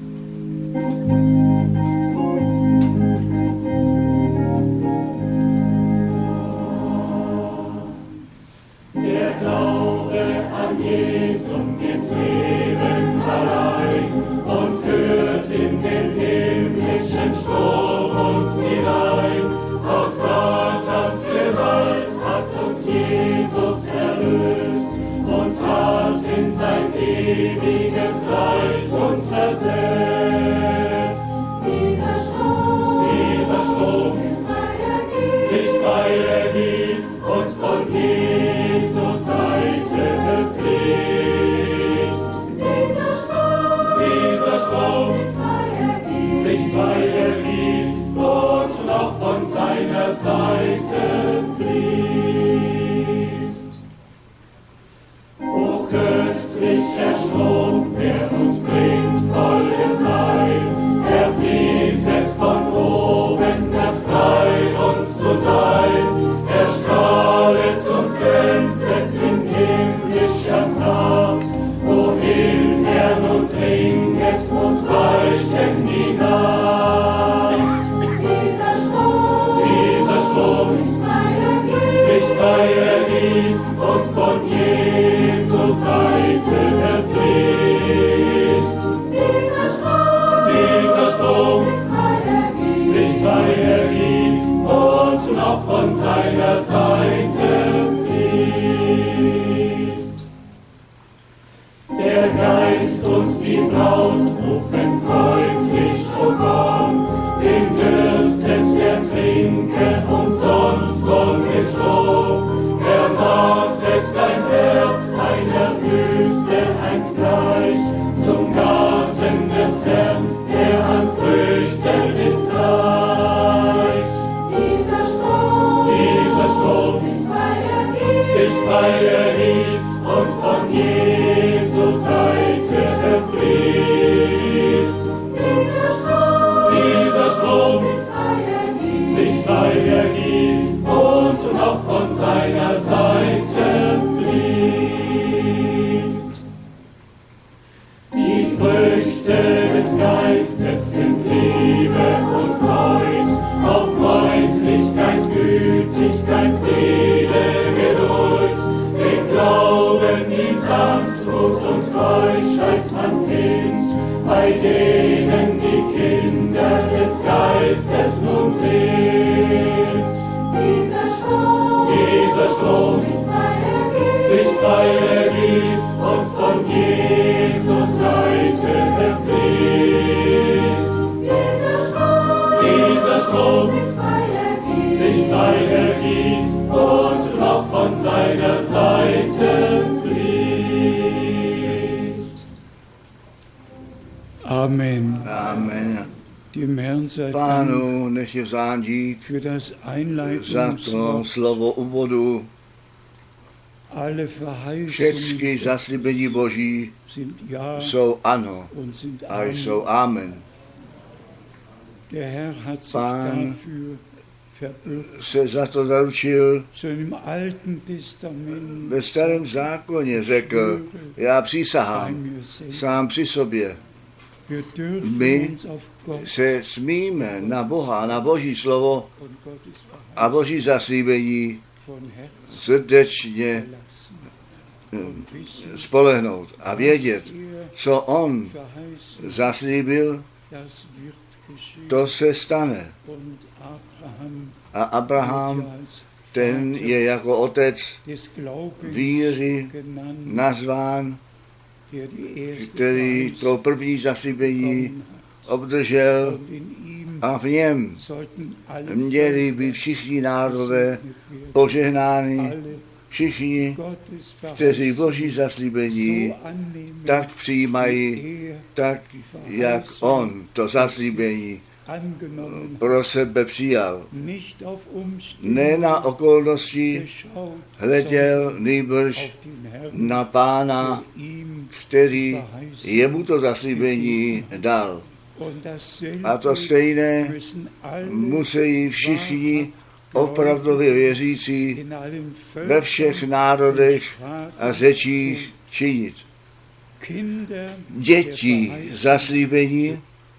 Der Glaube an Jesum gibt Leben allein und führt in den himmlischen Strom uns hinein. Aus Satans Gewalt hat uns Jesus erlöst und hat in sein ewiges Reich uns versetzt. Dieser Strom sich frei ergießt und von Jesu Seite fließt. Dieser Strom sich frei ergießt und noch von seiner Seite fließt. O köstlicher Strom, der uns bringt volles Heil, er fließet von oben, wird frei uns zuteil, er strahlet und glänzet in himmlischer Pracht, wohin er nun dringet, muss weichen die Nacht. Dieser Strom sich frei ergießt und von Jesu Seite fließt. Dieser Strom sich frei ergießt und noch von seiner Seite fließt. Der Geist und die Braut rufen freundlich, o komm, den dürstet der trinke und sonst wolke Strom. Er machet dein Herz einer Wüste einst gleich, zum Garten des Herrn, der an Früchten ist reich. Dieser Strom sich frei ergießt und von Jesu Seite fließt. Dieser Strom sich frei ergießt und noch von seiner Seite fließt. Die Früchte des Geistes sind Liebe und Freud, auf Freundlichkeit, Gütigkeit, Friede, Geduld, den Glauben, die Sanftmut und Keuschheit man findet, bei denen die Kinder des Geistes nun sind. Dieser Strom sich frei ergießt und von Jesu Seite fließt. Dieser Strom sich frei ergießt und noch von seiner Seite fließt. Amen. Amen. Dem Herrn sei Pánu, nech je vzdán dík für das za to Einleitungswort. slovo úvodu. Alle Všechny Verheißungen zaslíbení Boží sind Ja jsou ano und sind a Amen. jsou amen. Der Herr hat sich Pan dafür verbürgt. Se za to zaručil, Schon im Alten Testament ve starém zákoně řekl, já přísahám bei mir selbst. sám při sobě. Wir dürfen My uns auf Gott se smíme na Boha, na Boží slovo und Gottes a Boží zaslíbení von Herzen srdečně lassen und wissen, spolehnout a vědět, er co on verheißen, zaslíbil, das wird geschehen. to se stane. Und Abraham A Abraham, wird ja als ten Vater je jako otec des Glaubens víry genannt, nazván, der die erste který Verheißung to první zaslíbení bekommen hat. obdržel Und in ihm a v něm sollten alle měli být všichni národové požehnáni, alle všichni, Gottes kteří Verheißung Boží zaslíbení so annehmen, tak přijímají, wie er tak jak on to zaslíbení angenommen, pro sebe přijal. nicht auf Ne Umstände na okolnosti geschaut, hleděl, sondern nýbrž auf den Herrn, na Pána, der ihm který jemu to zaslíbení dal. und dasselbe A to stejné müssen alle musí všichni opravdově věřící in allen ve všech národech Sprachen a řečích činit. děti zaslíbení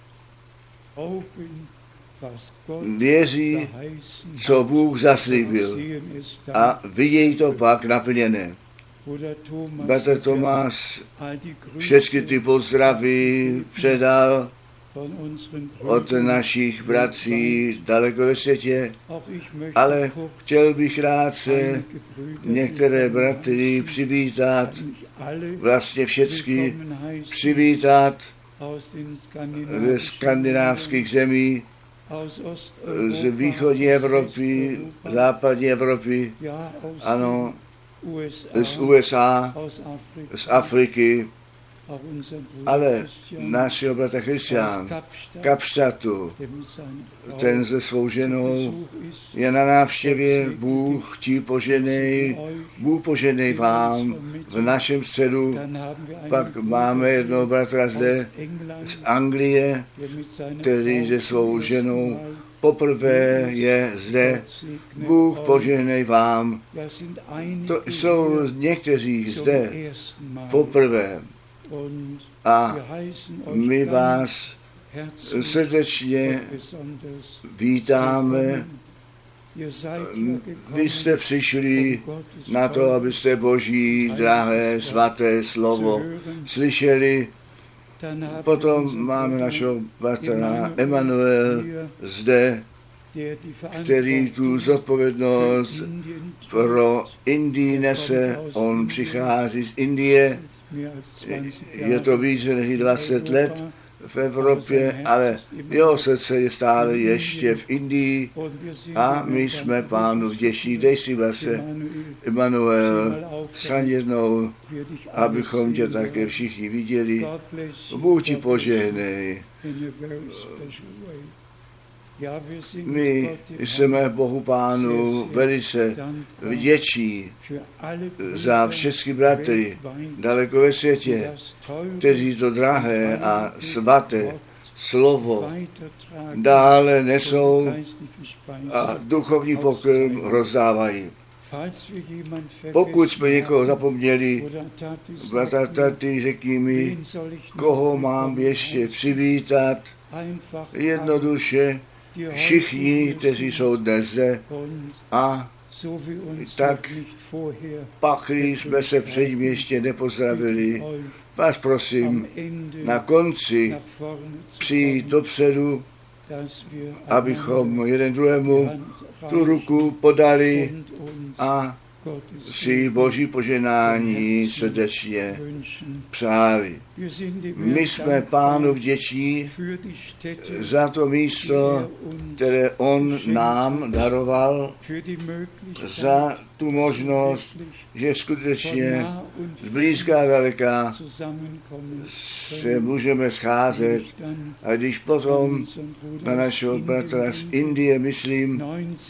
věří, co Bůh zaslíbil a vidějí to pak naplněné. Bratr Tomáš všechny ty pozdravy předal od našich bratří daleko ve světě, ale chtěl bych rád se některé bratry přivítat, vlastně všechny přivítat ze skandinávských zemí, z východní Evropy, západní Evropy, ano, z USA, z Afriky, ale našeho bratra Christian Kapštatu, ten se svou ženou je na návštěvě. Bůh ti poženej, Bůh poženej vám v našem středu. Pak máme jednoho bratra zde z Anglie, který se svou ženou poprvé je zde. Bůh poženej vám. To jsou někteří zde poprvé. A my vás srdečně vítáme. Vy jste přišli na to, abyste Boží drahé svaté slovo slyšeli. Potom máme našeho bratra Emanuel zde, který tu zodpovědnost pro Indii nese. On přichází z Indie, je to více než 20 let v Evropě, ale jeho srdce je stále ještě v Indii a my jsme Pánu vděční. Dej si vlastně, Emanuel, staň jednou, abychom tě také všichni viděli. Bůh ti požehnej. My jsme Bohu Pánu velice vděční za všechny bratry daleko ve světě, kteří to drahé a svaté slovo dále nesou a duchovní pokrm rozdávají. Pokud jsme někoho zapomněli, bratra Tati, řekni mi, koho mám ještě přivítat, jednoduše všichni, kteří jsou dnes zde, a tak pak jsme se předtím ještě nepozdravili. Vás prosím, na konci přijít dopředu, abychom jeden druhému tu ruku podali a si Boží poženání srdečně přáli. My jsme Pánu vděční za to místo, které On nám daroval, za tu možnost, že skutečně zblízka a daleka se můžeme scházet. A když potom na našeho bratra z Indie, myslím,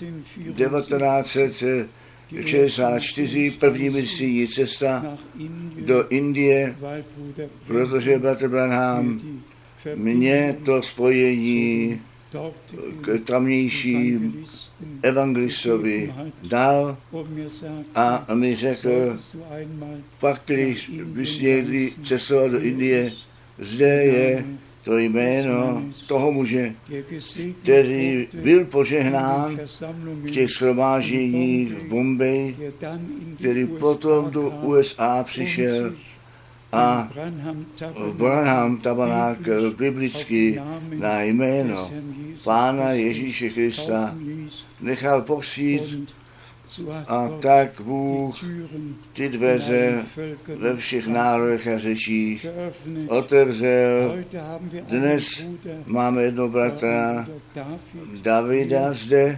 1964 první misijní cesta do Indie, protože bratr Branham mě to spojení k tamnějším evangelistovi dal a mi řekl, pak když bys někdy cestoval do Indie, zde je to jméno toho muže, který byl požehnán v těch shromážděních v Bombaji, který potom do USA přišel a v Branham tabernákl biblicky na jméno Pána Ježíše Krista nechal povřít, a tak Bůh ty dveře ve všech národech a řečích otevřel. Dnes máme jednoho bratra Davida zde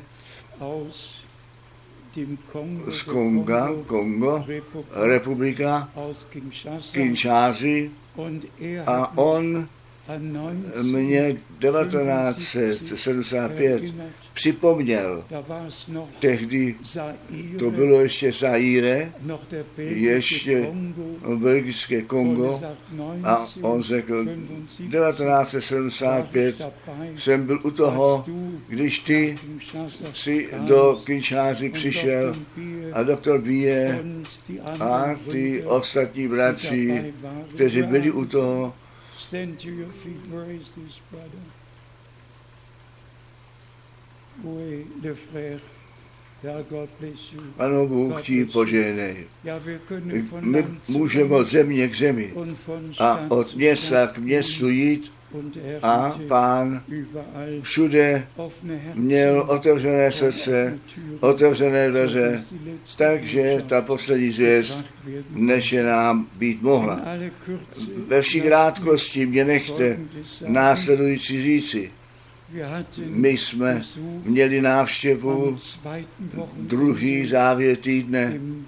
z Kongo, republika, Kinshásy, a on mě 1975 připomněl, tehdy to bylo ještě Zaire, ještě belgické Kongo, a on řekl, 1975 jsem byl u toho, když ty si do Kinshásy přišel a doktor Bie a ty ostatní bratři, kteří byli u toho. Stand to your feet. Where is this brother? Oui, le frère. Ja, God bless you. Ano, Bůh ti požehnej. Ja, wir können von My Land zu můžeme od země k zemi und von a Stadt od zu města k Stadt městu jít und er a hatte Pán überall všude offene Herzen, měl otevřené srdce, otevřené dveře, takže ta poslední zvěst než je nám být mohla. alle Kürze. Ve vší krátkosti mě nechte následující říci. Wir hatten My jsme měli návštěvu am zweiten Wochenende druhý závěr týdne im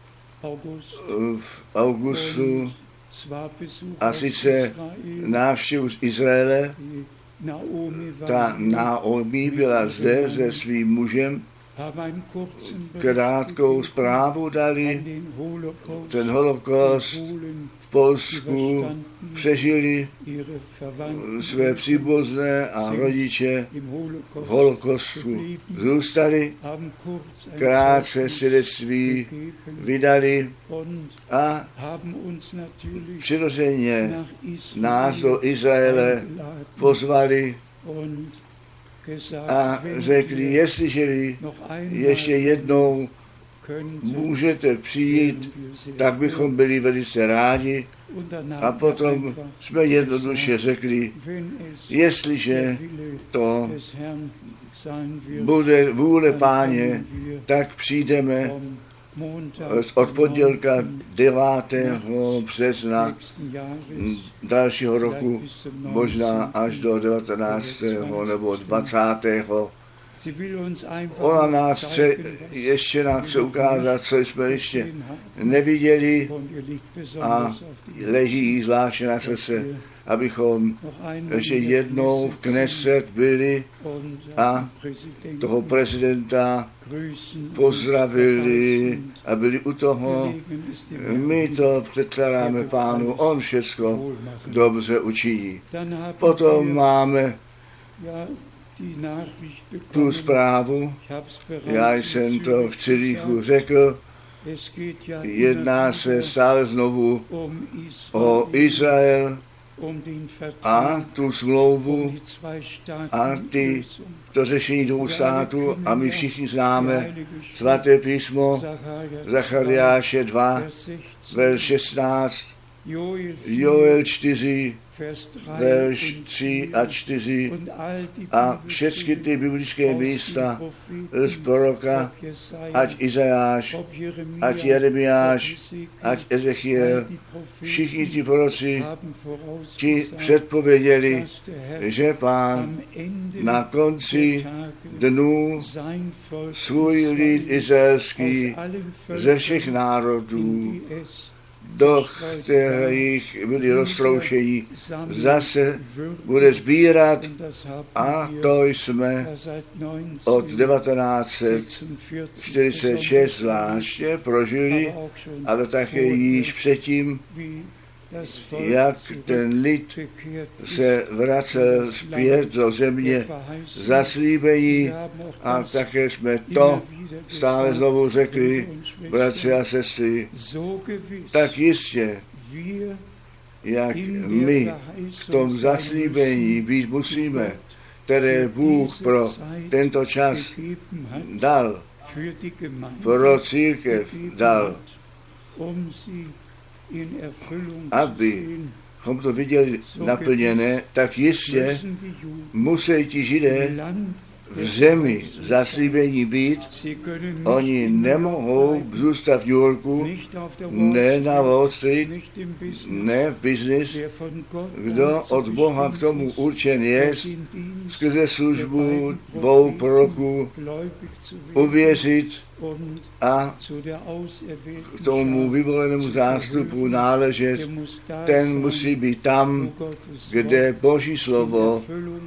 August v augustu, und zwar Besuch a aus sice Israel. návštěvu z Izraele. Die Naomi war Ta Naomi byla zde se svým mužem, haben einen kurzen Bericht krátkou gegeben zprávu an dali. den Holocaust Ten holokaust in Polen, v Polsku přežili ihre Verwandten své příbuzné a rodiče im v holokaustu zůstali, haben kurz ein krátce Zeugnis svědectví gegeben vydali und a haben uns natürlich přirozeně nach nás Israel do Izraele eingeladen pozvali und gesagt, a wenn řekli, ihr jestliže vy noch ještě einmal jednou könnt, můžete přijít, wären wir sehr tak bychom byli velice rádi. und danach A potom einfach jsme jednoduše řekli, wenn es jestliže der Wille to des Herrn sein wird, bude vůle dann Páně, können wir tak přijdeme vom Montag od pondělka 9. 9. března nächsten Jahres dalšího roku, vielleicht bis zum možná 19. až do 19. nebo 20. Sie will uns einfach Ona noch nás chce, zeigen, was ještě nám chce ukázat, co jsme ještě gesehen haben. neviděli Und ihr liegt a besonders auf die leží jí zvláště na srdce, abychom noch einmal ještě in der jednou v Kneset byli und a den Präsidenten toho prezidenta grüßen und pozdravili dabei sind. a byli u toho. Gelegen ist dem Herrn My to předkládáme Pánu, on všecko wohlmachen. dobře učiní. Dann haben Potom wir máme ja die Nachricht tu bekommen. zprávu, Ich hab's bereits já in jsem to Zürich v Cirichu gesagt. řekl, Es geht ja jedná immer se wieder stále znovu um o Izrael um den a Vertrag, tu smlouvu um die zwei a ty, Staaten to řešení dvou států a my všichni známe svaté písmo Zachariáše 2, verš 16, Joel 4, verš 3 a 4 a všechny ty biblické místa z proroka, ať Izajáš, ať Jeremiáš, ať Ezechiel, všichni ti proroci ti předpověděli, že Pán na konci dnů svůj lid izraelský ze všech národů, do kterých byli roztroušení, zase bude sbírat a to jsme od 1946 zvláště prožili, ale také již předtím, jak ten lid se vracel zpět do země zaslíbení a také jsme to stále znovu řekli, bratři a sestry, tak jistě, jak my v tom zaslíbení být musíme, které Bůh pro tento čas dal, pro církev dal, abychom to viděli naplněné, tak jistě musí ti Židé v zemi zaslíbení být, oni nemohou zůstat v New Yorku, ne na Wall Street, ne v business. Kdo od Boha k tomu určen je, skrze službu 2 proroků uvěřit a k tomu vyvolenému zástupu náležet, ten musí být tam, kde Boží slovo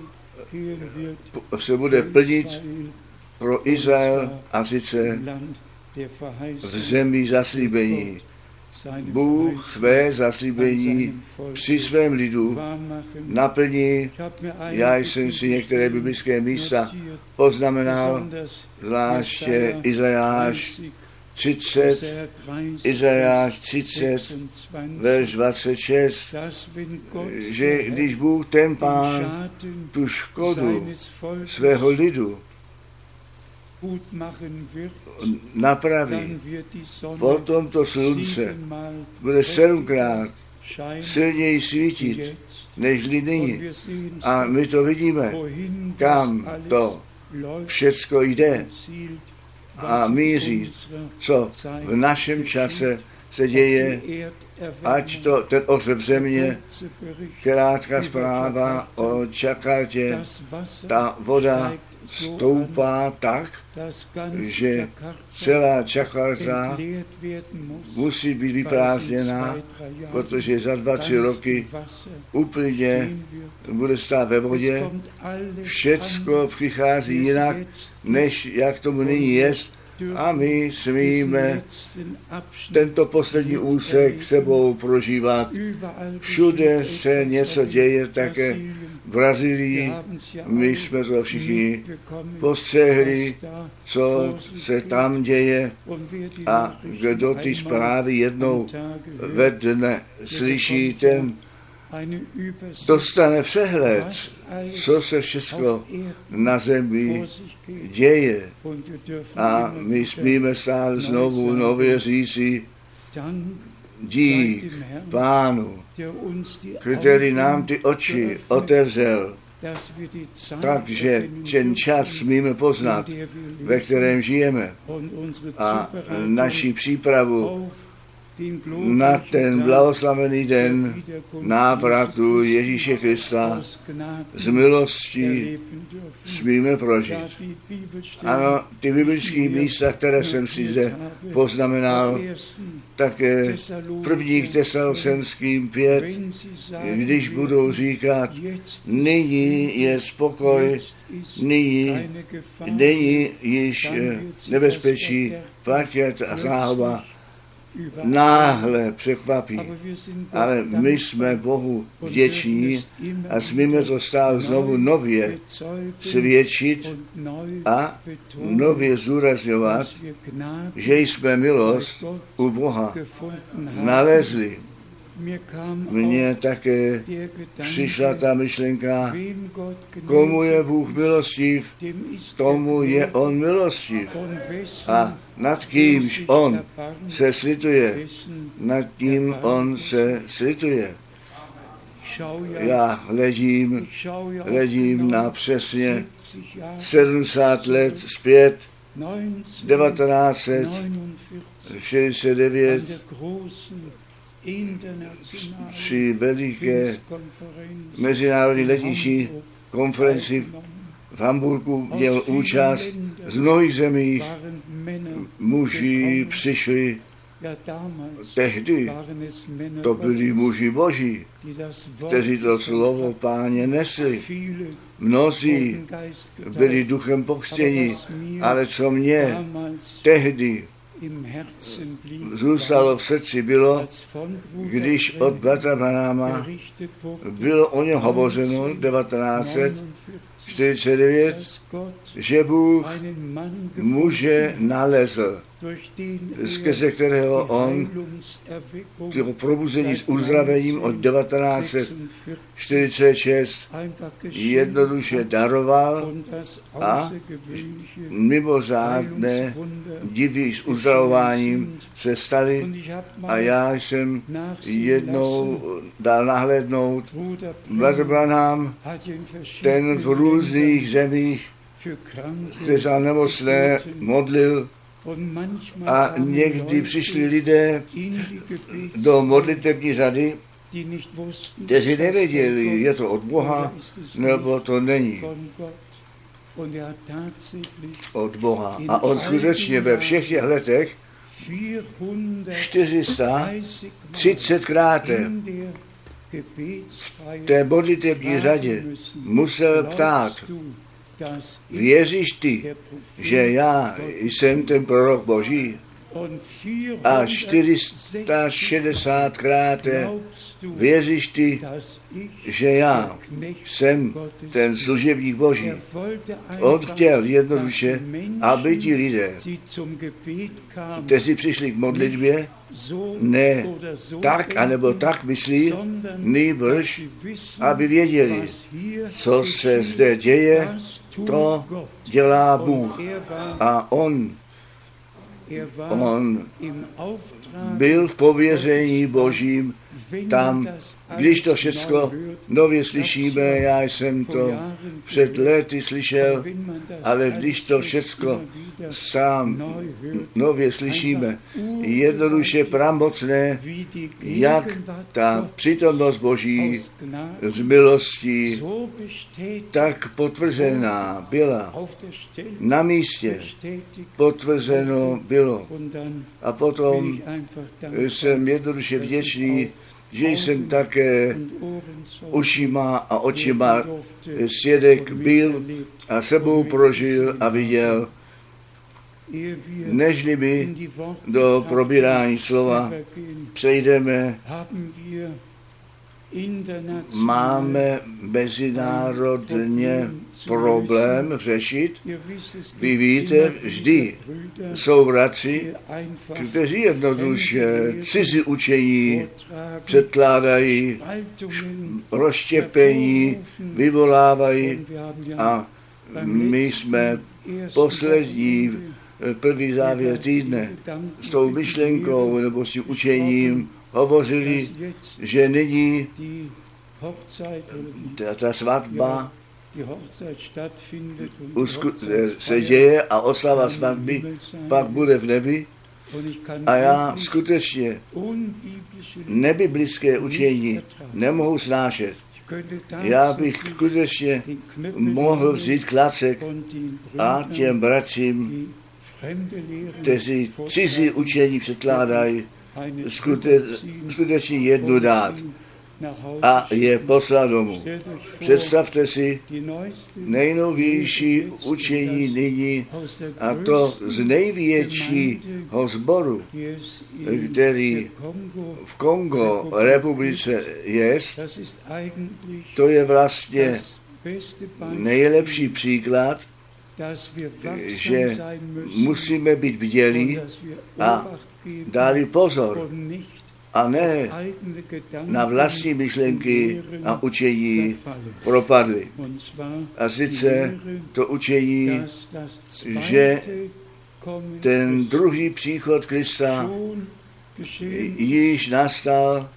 se bude plnit pro Izrael, a sice v zemi zaslíbení. Bůh své zaslíbení při svém lidu naplní. Já jsem si některé biblické místa poznamenal, zvláště Izajáš 30, verš 26, že když Bůh ten Pán tu škodu svého lidu napraví, potom to slunce bude 7krát silněji svítit, než nyní. A my to vidíme, kam to všecko jde a míří, co v našem čase se děje, ať to ten ohřev země, krátká zpráva o Jakartě, ta voda stoupá tak, že celá Jakarta musí být vyprázdněna, protože za 2-3 roky úplně bude stát ve vodě. Všecko přichází jinak, než jak tomu nyní je. A my smíme tento poslední úsek sebou prožívat. Všude se něco děje, také v Brazílii. My jsme to všichni postřehli, co se tam děje, a kdo ty zprávy jednou ve dne slyší, ten dostane přehled, co se všechno na zemi děje. A my smíme stále znovu nově říci, dík Pánu, který nám ty oči otevřel, takže ten čas smíme poznat, ve kterém žijeme, a naši přípravu na ten blahoslavený den návratu Ježíše Krista z milosti smíme prožít. Ano, ty biblické místa, které jsem si zde poznamenal, také 1. Tesalonickým 5, když budou říkat, nyní je spokoj, nyní není již nebezpečí, paket a záhoba náhle překvapí. Ale my jsme Bohu vděční a smíme to stále znovu nově svědčit a nově zdůrazňovat, že jsme milost u Boha nalezli. Mně také přišla ta myšlenka, komu je Bůh milostiv, tomu je on milostiv. A nad kýmž on se slituje, nad tím on se slituje. Já hledím na přesně 70 let zpět, 1969, při veliké mezinárodní letniční konferenci v Hamburgu měl účast z mnohých zemí. Muži přišli, tehdy to byli muži Boží, kteří to slovo Páně nesli. Mnozí byli duchem pokřtěni, ale co mě tehdy zůstalo v srdci bylo, když od bratra Branhama bylo o něm hovořeno 1949, že Bůh muže nalezl, skrze kterého on toho probuzení s uzdravením od 1946 jednoduše daroval a mimořádné divy s uzdravováním se staly, a já jsem jednou dal nahlédnout. Bratr Branham, ten v různých zemích se za nemocné modlil a někdy přišli lidé do modlitební řady, kteří nevěděli, je to od Boha, nebo to není od Boha. A on skutečně ve všech těch letech 430krát v té modlitební řadě musel ptát, věříš ty, že já jsem ten prorok Boží? A 460krát věříš ty, že já jsem ten služebník Boží. On chtěl jednoduše, aby ti lidé, kteří přišli k modlitbě, ne tak, anebo tak myslí, nýbrž, aby věděli, co se zde děje, to dělá Bůh. A on byl v pověření Božím tam, když to všechno nově slyšíme, já jsem to před lety slyšel, ale když to všechno sám nově slyšíme, jednoduše pramocné, jak ta přítomnost Boží z milostí tak potvrzená byla. Na místě potvrzeno bylo. A potom jsem jednoduše vděčný, že jsem také ušima a očima svědek byl a sebou prožil a viděl, nežli my do probírání slova přejdeme, máme mezinárodně problém řešit. Vy víte, vždy jsou bratři, kteří jednoduše cizí učení předkládají, rozštěpení vyvolávají a my jsme poslední první závěr týdne s tou myšlenkou nebo s tím učením hovořili, že nyní ta svatba se děje a oslava svatby pak bude v nebi. A já skutečně nebiblické učení nemohu snášet. Já bych skutečně mohl vzít klacek a těm bratřím, kteří cizí učení předkládají, skutečně jednu dát a je poslat domů. Představte si nejnovější učení nyní, a to z největšího sboru, který v Kongo republice je. To je vlastně nejlepší příklad, že musíme být bdělí a dát pozor a ne na vlastní myšlenky a učení propadli. A sice to učení, že ten druhý příchod Krista již nastal,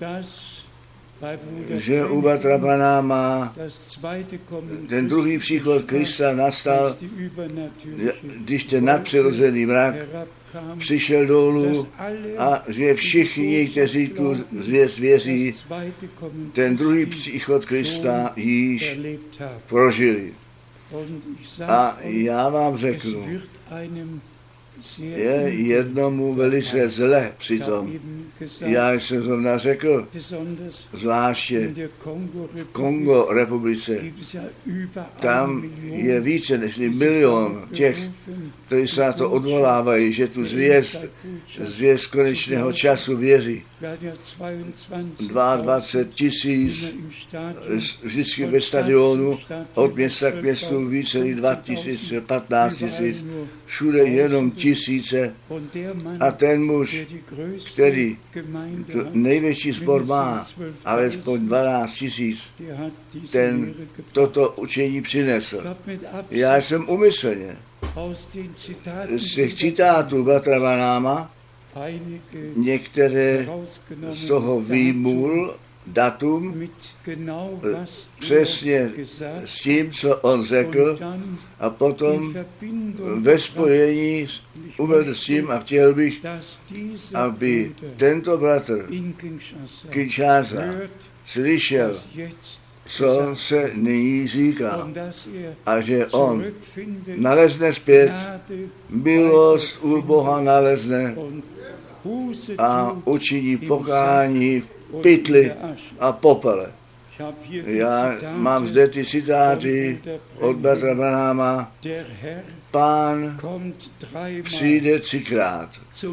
že u Batra Branhama ten druhý příchod Krista nastal, když ten nadpřirozený mrak přišel dolů a že všichni, kteří tu zvěst věří, ten druhý příchod Krista již prožili. A já vám řeknu, je jednomu velice zle přitom. Já jsem zrovna řekl, zvláště v Kongo republice, tam je více než 1 milion těch, kteří se na to odvolávají, že tu zvěst konečného času věří. 22 000 vždycky ve stadionu, od města k městu více než 2 000, 15 000, všude jenom tisíce. A ten muž, který největší sbor má, alespoň 12 000, ten toto učení přinesl. Já jsem umyslně z těch citátů Batra Branhama některé z toho výmul datum přesně s tím, co on řekl, a potom ve spojení uvedl s tím, a chtěl bych, aby tento bratr Kinshasa slyšel, co se nyní říká, a že on nalezne zpět, milost u Boha nalezne a učiní pokání v pytli a popele. Já mám zde ty citáty od bratra Branhama. Pán přijde 3krát.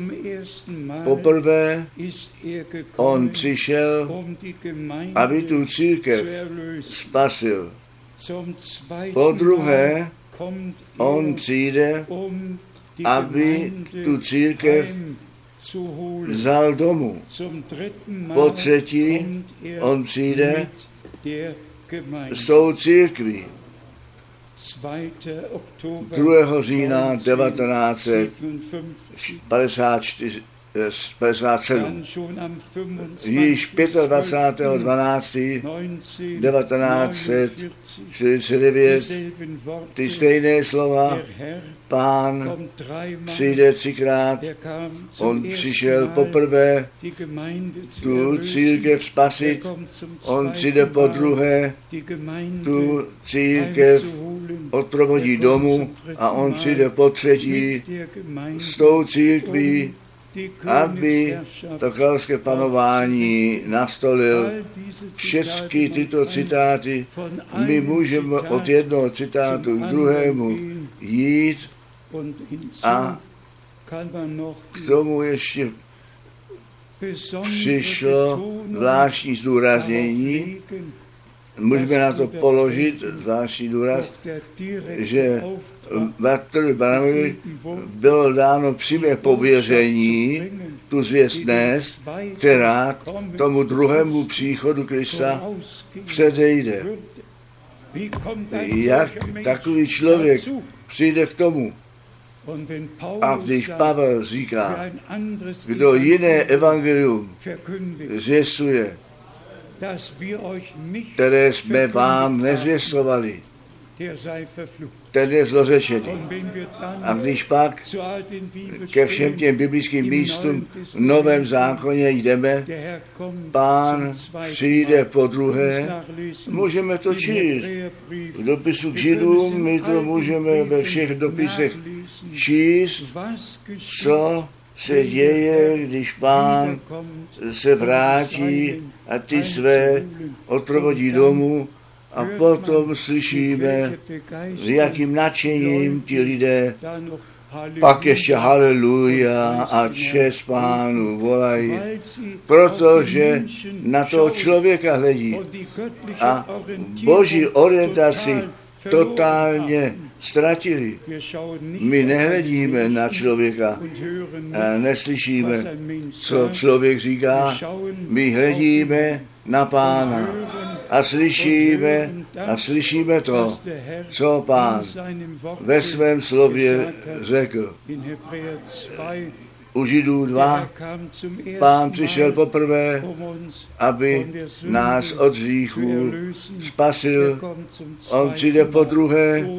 Poprvé on přišel, aby tu církev spasil. Po druhé on přijde, aby tu církev vzal domů. Po třetí on přijde s tou církví. 2. října 1957. Již 25.12.1949 ty stejné slova, Pán přijde 3krát, on přišel poprvé tu církev spasit, on přijde po druhé, tu církev odprovodí domů a on přijde po třetí s tou církví, aby to královské panování nastolil. Všechny tyto citáty, my můžeme od jednoho citátu k druhému jít a k tomu ještě přišlo zvláštní zdůraznění, můžeme na to položit zvláštní důraz, že bratru Branhamovi bylo dáno přímé pověření tu zvěst nést, která tomu druhému příchodu Krista předejde. Jak takový člověk přijde k tomu? A když Pavel říká, kdo jiné evangelium zvěstuje, které jsme vám nezvěstovali, ten je zlořečený. A když pak ke všem těm biblickým místům v Novém zákoně jdeme, Pán přijde po druhé, můžeme to číst. V dopisu k Židům my to můžeme ve všech dopisech číst, co se děje, když Pán se vrátí a ty své odprovodí domů, a potom slyšíme, s jakým nadšením ti lidé pak ještě haleluja a čest Pánu volají, protože na toho člověka hledí a boží orientaci totálně ztratili. My nehledíme na člověka a neslyšíme, co člověk říká. My hledíme na Pána a slyšíme to, co Pán ve svém slově řekl. U Židů 2 Pán přišel poprvé, aby nás od hříchů spasil. On přijde po druhé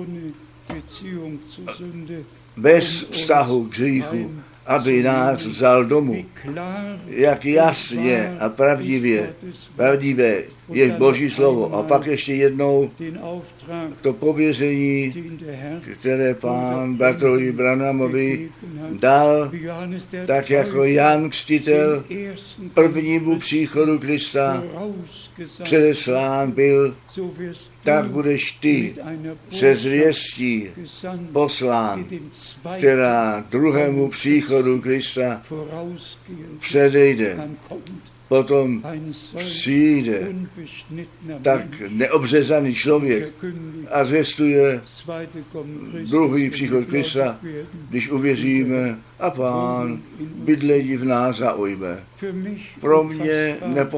bez vztahu k hříchu, aby nás vzal domů. Jak jasně a pravdivé je Boží slovo. A pak ještě jednou to pověření, které Pán bratrovi Branhamovi dal, tak jako Jan Křtitel prvnímu příchodu Krista předeslán byl, tak budeš ty se zvěstí poslán, která druhému příchodu Krista předejde. Potom přijde tak neobřezaný člověk a zvěstuje druhý příchod Krista, když uvěříme a Pán bydlení v nás zaujme. Pro mě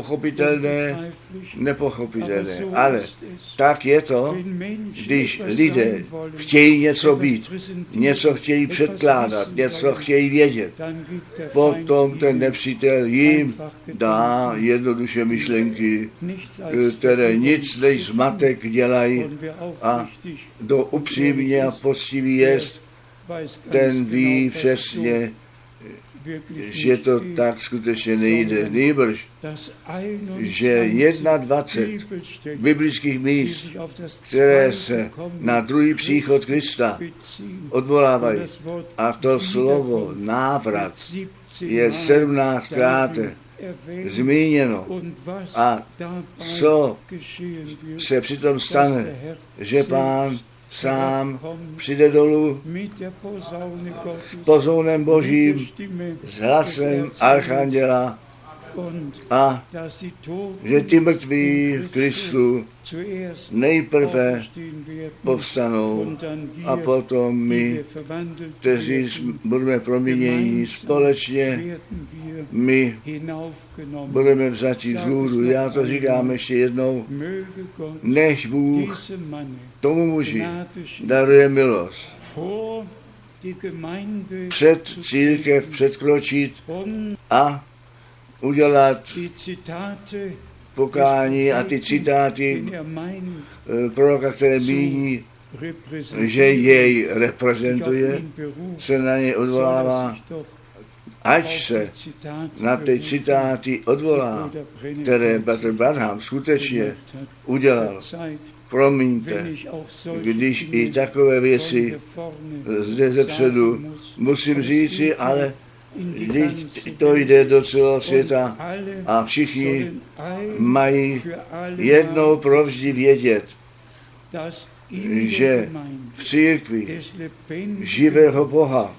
nepochopitelné, ale tak je to, když lidé chtějí něco být, něco chtějí předkládat, něco chtějí vědět. Potom ten nepřítel jim dá jednoduše myšlenky, které nic než zmatek dělají, a kdo upřímně a poctivý jest, ten ví přesně, že to tak skutečně nejde. Nýbrž, že 21 biblických míst, které se na druhý příchod Krista odvolávají, a to slovo návrat je 17krát zmíněno. A co se přitom stane, že Pán sám přijde dolů s pozounem Božím, s hlasem archanděla, a že ti mrtví v Kristu nejprve povstanou a potom my, kteří budeme proměněni společně, my budeme vzati vzhůru. Já to říkám ještě jednou, než Bůh tomu muži daruje milost, před církev předkročit a udělat pokání a ty citáty proroka, které míní, že jej reprezentuje, se na něj odvolává, ať se na ty citáty odvolá, které Bratr Branham skutečně udělal. Promiňte, když i takové věci zde zepředu musím říci, ale když to jde do celého světa a všichni mají jednou provždy vědět, že v církvi živého Boha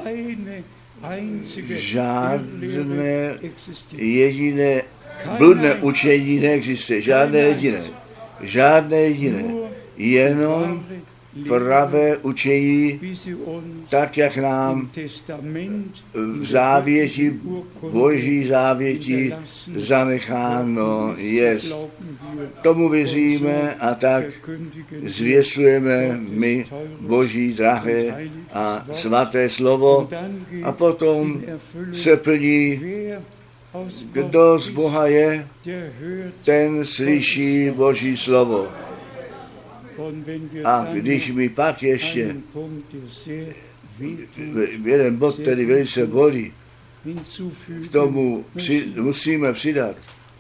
žádné jediné bludné učení neexistuje, žádné jediné, jenom pravé učení, tak jak nám v závěti, Boží závěti zanecháno jest. Tomu věříme a tak zvěstujeme my Boží drahé a svaté slovo, a potom se plní, kdo z Boha je, ten slyší Boží slovo. A když mi pak ještě jeden bod, který velice bolí, k tomu musíme přidat,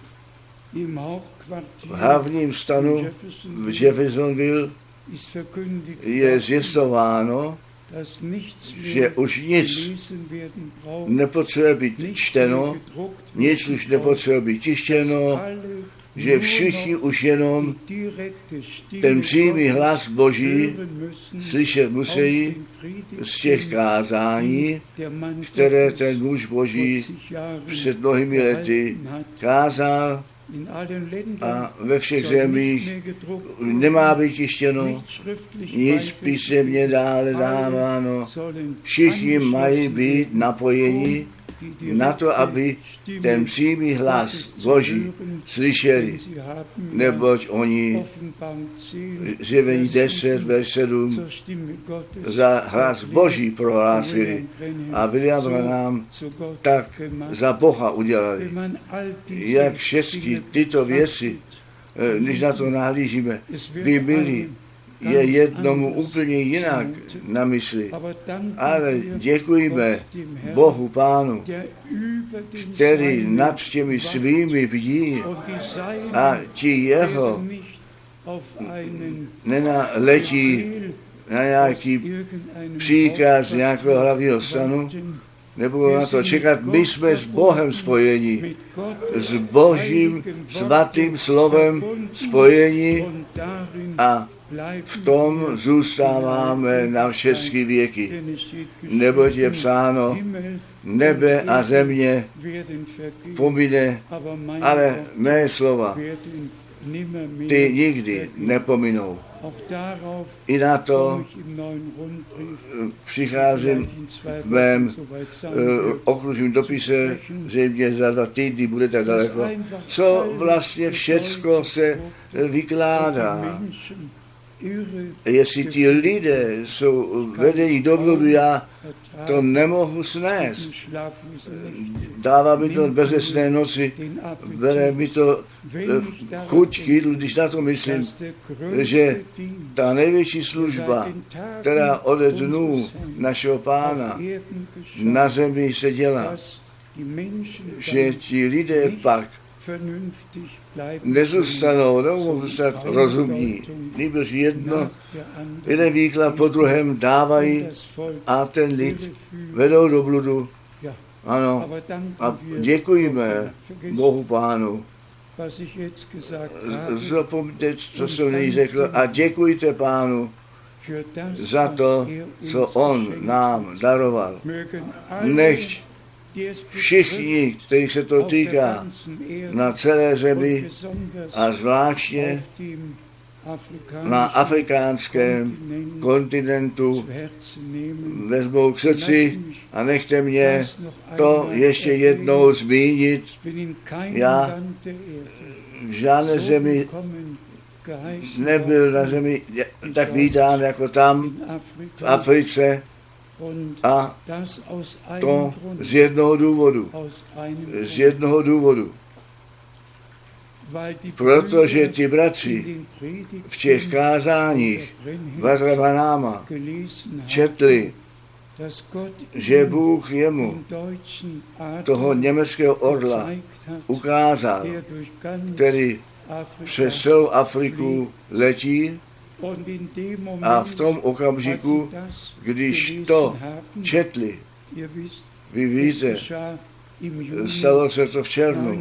v hlavním stanu v Jeffersonville je zjistováno, že už nic nepotřebuje být čteno, nic už nepotřebuje být tištěno, že všichni už jenom ten přímý hlas Boží slyšet musí z těch kázání, které ten muž Boží před mnohými lety kázal, a ve všech zemích nemá být tištěno, nic písemně dále dáváno. Všichni mají být napojeni na to, aby ten přímý hlas Boží slyšeli, neboť oni Zjevení 10, verš 7 za hlas Boží prohlásili a William Branham tak za Boha udělali. Jak všechny tyto věci, když na to nahlížíme, by byly, je jednomu úplně jinak na mysli. Ale děkujeme Bohu Pánu, který nad těmi svými bdí a ti jeho nenaletí na nějaký příkaz nějakého hlavního stanu, nebudou na to čekat. My jsme s Bohem spojeni, s Božím svatým slovem spojeni a v tom zůstáváme na všechny věky. Neboť je psáno, nebe a země pomine, ale mé slova ty nikdy nepominou. I na to přicházím v mém okružním dopise, zřejmě za 2 týdny bude tak daleko, co vlastně všecko se vykládá. Jestli ti lidé jsou vedení do bludu, já to nemohu snést. Dává mi to bezesné noci, bere mi to chuť k jídlu, když na to myslím, že ta největší služba, která ode dnů našeho Pána na zemi se dělá, že ti lidé pak nezůstanou, nemohou zůstat rozumní. Nýbrž jeden výklad po druhém dávají a ten lid vedou do bludu. Ano, a děkujeme Bohu Pánu. Zapomeňte, co jsem nyní řekl, a děkujte Pánu za to, co On nám daroval. Nechť všichni, kterých se to týká, na celé zemi a zvláště na afrikánském kontinentu vezmou k srdci a nechte mě to ještě jednou zmínit. Já v žádné zemi nebyl na zemi tak vítán jako tam v Africe, a to z jednoho důvodu. Protože ti bratři v těch kázáních Bratra Branhama četli, že Bůh jemu toho německého orla ukázal, který přes celou Afriku letí, a v tom okamžiku, když to četli, vy víte, stalo se to v červnu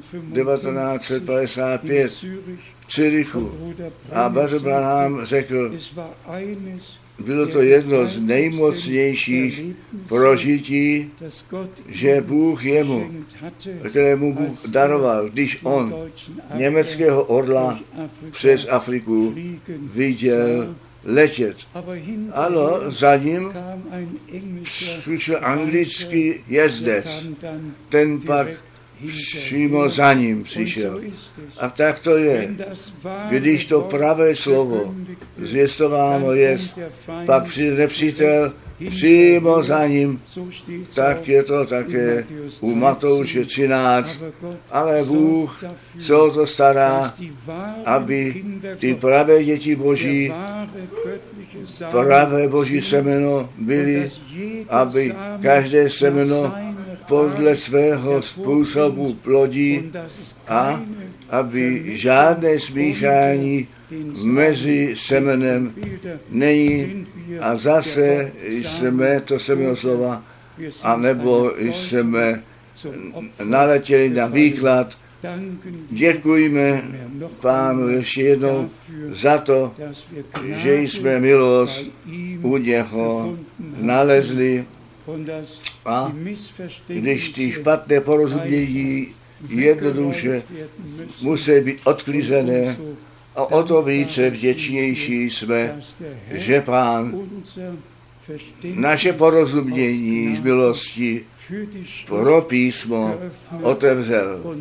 1955 v Zürichu a Brother Branham řekl, bylo to jedno z nejmocnějších prožití, že Bůh jemu, kterému Bůh daroval, když on německého orla přes Afriku viděl letět. Ale za ním přišel anglický jezdec, ten pak přímo za ním přišel. A tak to je. Když to pravé slovo zvěstováno je, pak přijde nepřítel přímo za ním, tak je to také u Matouše 13. Ale Bůh se o to stará, aby ty pravé děti Boží, pravé Boží semeno byly, aby každé semeno podle svého způsobu plodí a aby žádné smíchání mezi semenem není a zase jsme to semeno slova, anebo jsme naletěli na výklad. Děkujeme Pánu ještě jednou za to, že jsme milost u něho nalezli a když ty špatné porozumění jednoduše musí být odklizené, a o to více vděčnější jsme, že Pán naše porozumění z milosti pro písmo otevřel.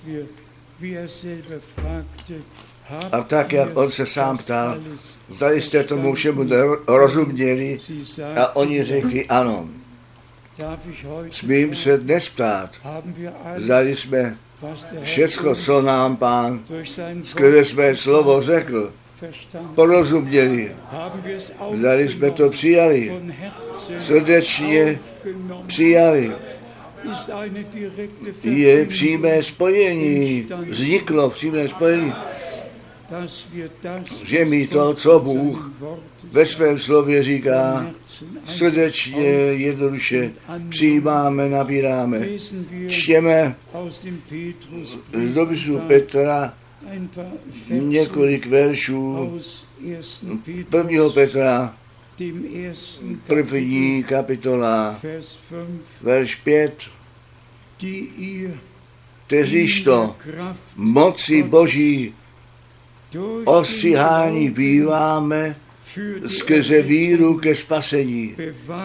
A tak, jak on se sám ptal, zdali jste tomu všemu rozuměli, a oni řekli ano. Smím se dnes ptát, zdali jsme všecko, co nám Pán skrze své slovo řekl, porozuměli, zdali jsme to přijali, srdečně přijali. Je přímé spojení, vzniklo přímé spojení, že mi to, co Bůh ve svém slově říká, srdečně, jednoduše přijímáme, nabíráme. Čtěme z dopisu Petra několik veršů 1. Petra, 1. kapitola, verš 5, kteříž to moci Boží ostříhání býváme skrze víru ke spasení.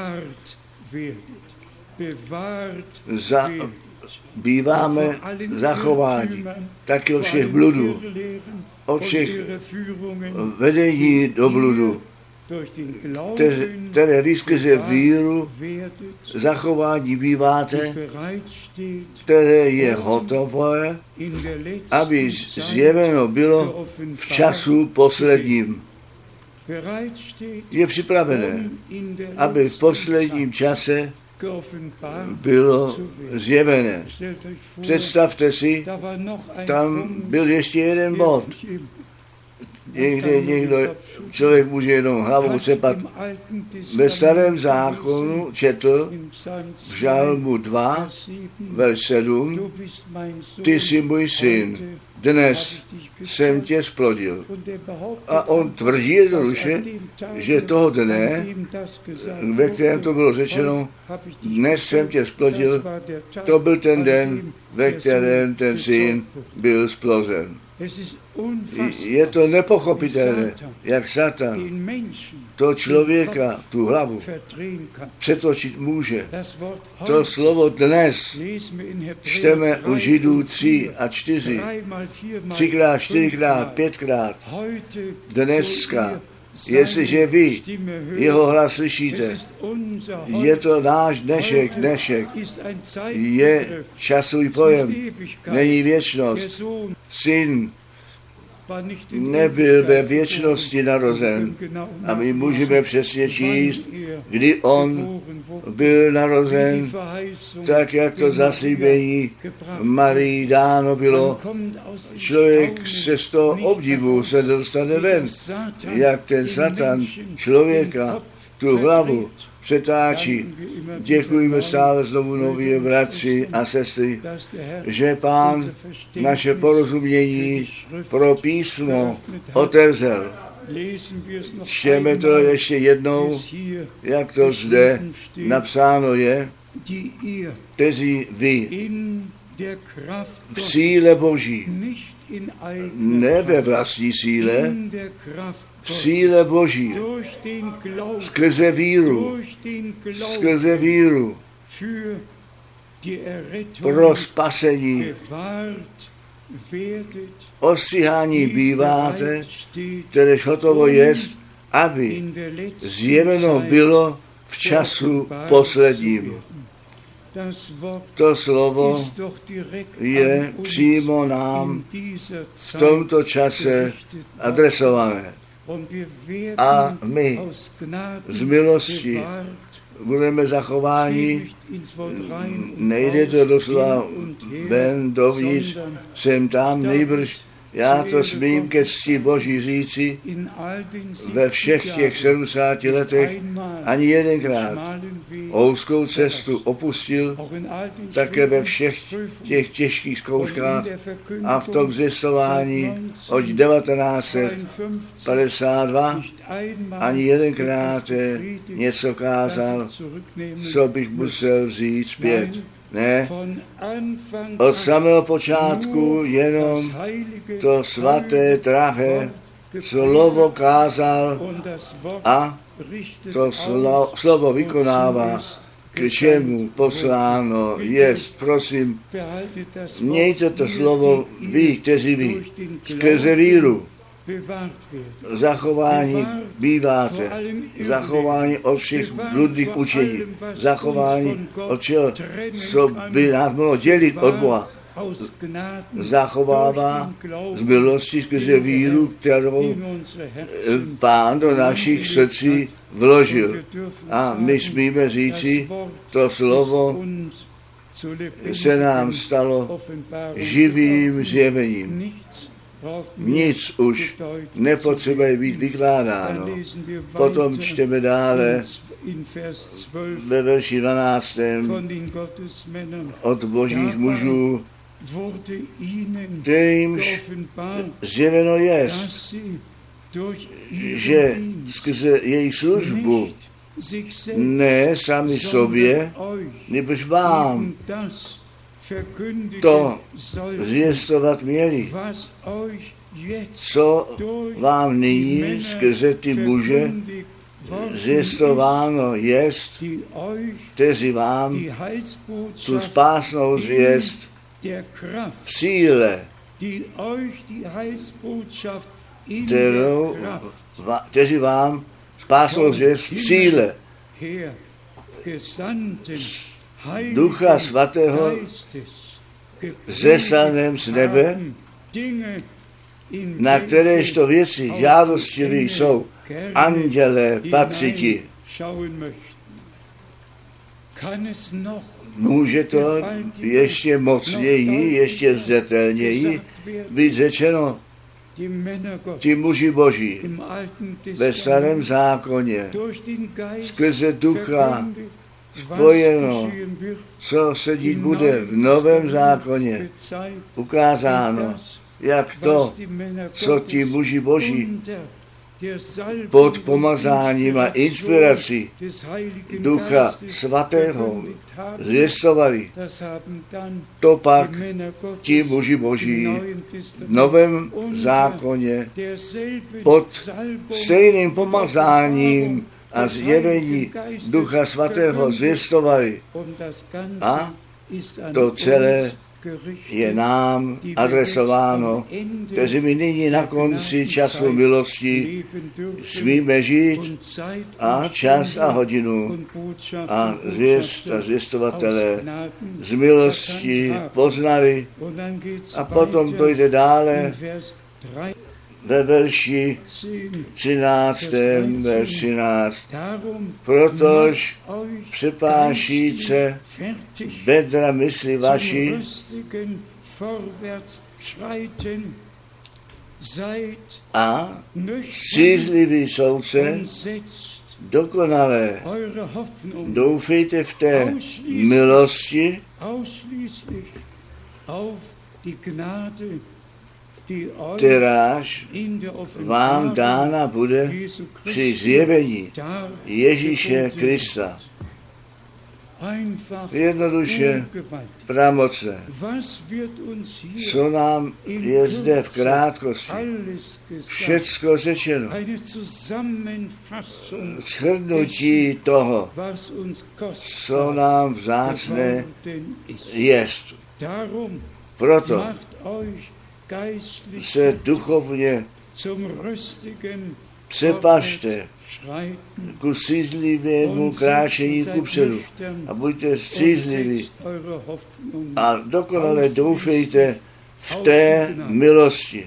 Býváme zachováni taky od všech bludů, od všech vedení do bludu, které vy skrze víru zachování býváte, které je hotové, aby zjeveno bylo v času posledním. Je připravené, aby v posledním čase bylo zjevené. Představte si, tam byl ještě jeden bod. Někdo, člověk může jenom hlavou cepat. Ve starém zákonu četl v Žalmu 2, verš 7, ty jsi můj syn, dnes jsem tě splodil. A on tvrdí jednoduše, že toho dne, ve kterém to bylo řečeno, dnes jsem tě splodil, to byl ten den, ve kterém ten syn byl splozen. Je to nepochopitelné, jak Satan to člověka, tu hlavu, přetočit může. To slovo dnes čteme u Židů 3 a 4, 3krát, 4krát, 5krát. Dneska, jestliže vy jeho hlas slyšíte, je to náš dnešek, je časový pojem, není věčnost. Syn nebyl ve věčnosti narozen a my můžeme přesně číst, kdy on byl narozen, tak jak to zaslíbení Marii dáno bylo. Člověk se z toho obdivu se dostane ven, jak ten Satan člověka, tu hlavu přetáčí. Děkujeme stále znovu nově bratři a sestry, že Pán naše porozumění pro písmo otevřel. Čteme to ještě jednou, jak to zde napsáno je, kteří vy v síle Boží, ne ve vlastní síle, v síle Boží, skrze víru, pro spasení, ostříhání býváte, kteréž hotovo jest, aby zjeveno bylo v času posledním. To slovo je přímo nám v tomto čase adresované. A my z milosti budeme zachováni, nejde to doslova ven dovnitř, jsem tam nejbrž, já to smím ke cti Boží říci, ve všech těch 70 letech ani jedenkrát ouzkou cestu opustil, také ve všech těch těžkých zkouškách a v tom zjistování od 1952 ani jedenkrát něco kázal, co bych musel vzít zpět. Ne, od samého počátku jenom to svaté, drahé slovo kázal a to slovo vykonává, k čemu posláno jest. Prosím, mějte to slovo vy, kteří vy, skrze víru, zachování býváte, zachování od všech bludných učení, zachování od čeho, co by nás mohlo dělit od Boha, zachovává z milosti skrze víru, kterou Pán do našich srdcí vložil. A my smíme říci, to slovo se nám stalo živým zjevením. Nic už nepotřebuje být vykládáno. Potom čteme dále ve verši 12. od božích mužů, kterýmž zjeveno jest, že skrze jejich službu ne sami sobě, nebož vám to zvěstovat měli, co vám nyní skrze ty muže zjistováno jest, kteří vám tu spásnou zvěst v síle, kteří vám spásnou zvěst v síle Ducha Svatého zeslanem z nebe, na kteréžto věci žádostiví jsou anděle patřiti. Může to ještě mocněji, ještě zřetelněji být řečeno, ti muži Boží ve starém zákoně skrze Ducha spojeno, co se dít bude v novém zákoně, ukázáno, jak to, co ti muži Boží pod pomazáním a inspirací Ducha Svatého zvěstovali, to pak ti muži Boží v novém zákoně pod stejným pomazáním a zjevení Ducha Svatého zvěstovali. A to celé je nám adresováno, kteří my nyní na konci času milosti smíme žít a čas a hodinu a zvěst a zvěstovatele z milosti poznali. A potom to jde dále ve verši 13. verš 13. Protož přepášíce bedra mysli vaší a střízliví soudce dokonalé. Doufejte v té milosti, kteráž vám dána bude při zjevení Ježíše Krista. Jednoduše, pramocné. Co nám je zde v krátkosti všecko řečeno. Shrnutí toho, co nám vzácné jest. Proto se duchovně přepašte ku střízlivému kráčení kupředu a buďte střízliví a dokonale doufejte v té milosti.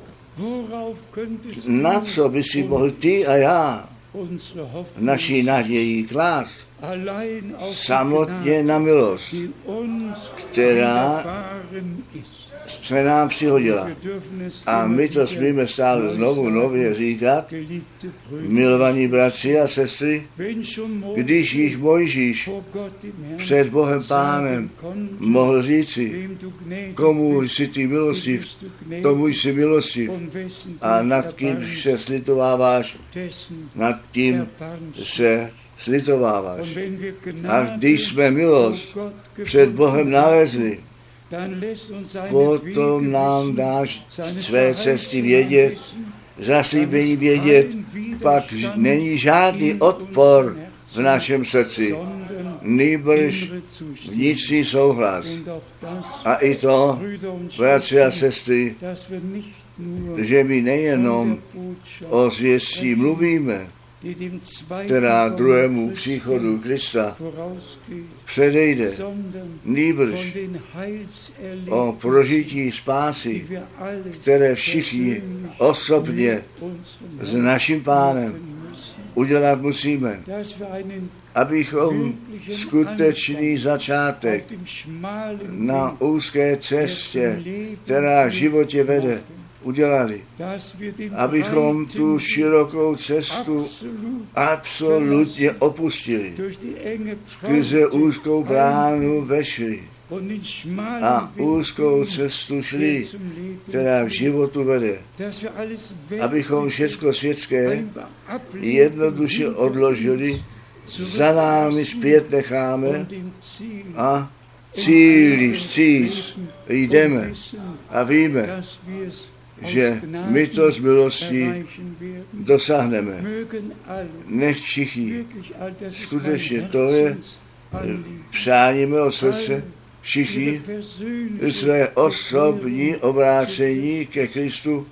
Na co by si mohl ty a já naší naději klást? Samotně na milost, která se nám přihodila. A my to smíme stále znovu nově říkat, milovaní bratři a sestry, když již Mojžíš před Bohem Pánem mohl říci, komu jsi ty milostiv, tomu jsi milostiv a nad kým se slitováváš, nad tím se slitováváš. A když jsme milost před Bohem nalezli, potom nám dáš své cesty vědět, zaslíbení vědět, pak není žádný odpor v našem srdci, nýbrž vnitřní souhlas. A i to, bratři a sestry, že my nejenom o zvěstí mluvíme, která druhému příchodu Krista předejde, nýbrž o prožití spásy, které všichni osobně s naším Pánem udělat musíme, abychom skutečný začátek na úzké cestě, která v životě vede, udělali, abychom tu širokou cestu absolutně opustili, skrze úzkou bránu vešli a úzkou cestu šli, která k životu vede, abychom všecko světské jednoduše odložili, za námi zpět necháme a cíli vstříc jdeme a víme, že my to z milosti dosáhneme. Nech všichni, skutečně to je přání mého srdce, všichni své osobní obrácení ke Kristu,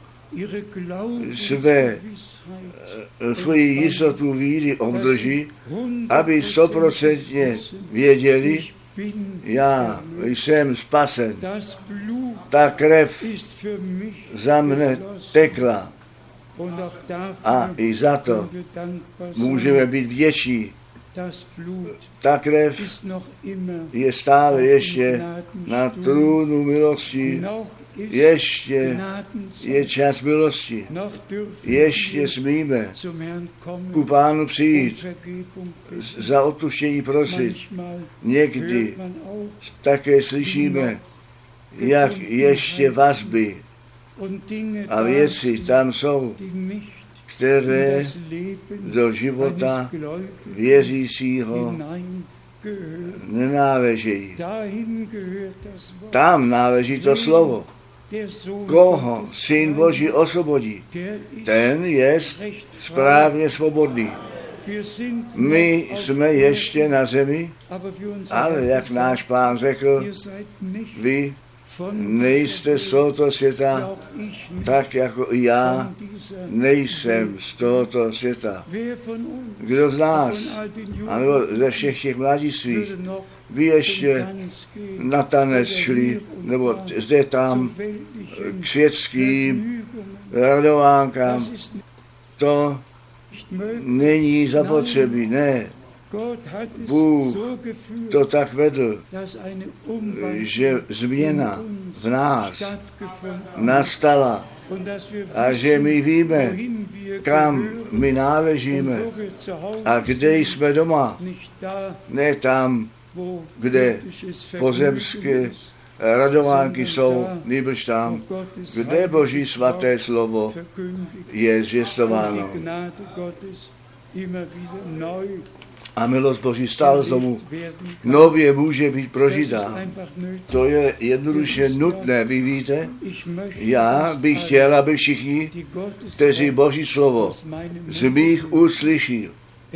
svoji jistotu víry obdrží, aby 100% věděli, já jsem spasen, ta krev za mne tekla a i za to můžeme být vděční. Ta krev je stále ještě na trůnu milosti, ještě je čas milosti, ještě smíme ku Pánu přijít, za odpuštění prosit. Někdy také slyšíme, jak ještě vazby a věci tam jsou, které do života věřícího nenáležejí. Tam náleží to slovo. Koho Syn Boží osvobodí, ten je správně svobodný. My jsme ještě na zemi, ale jak náš Pán řekl, vy nejste z tohoto světa, tak jako i já nejsem z tohoto světa. Kdo z nás, anebo ze všech těch mladistvých, by ještě na tanec šli, nebo zde tam k světským radovánkám, to není zapotřebí, ne. Bůh to tak vedl, že změna v nás nastala a že my víme, kam my náležíme a kde jsme doma, ne tam, kde pozemské radovánky jsou, nýbrž tam, kde Boží svaté slovo je zvěstováno. A milost Boží stále znovu nově může být prožitá. To je jednoduše nutné, vy víte. Já bych chtěl, aby všichni, kteří Boží slovo z mých úst slyší,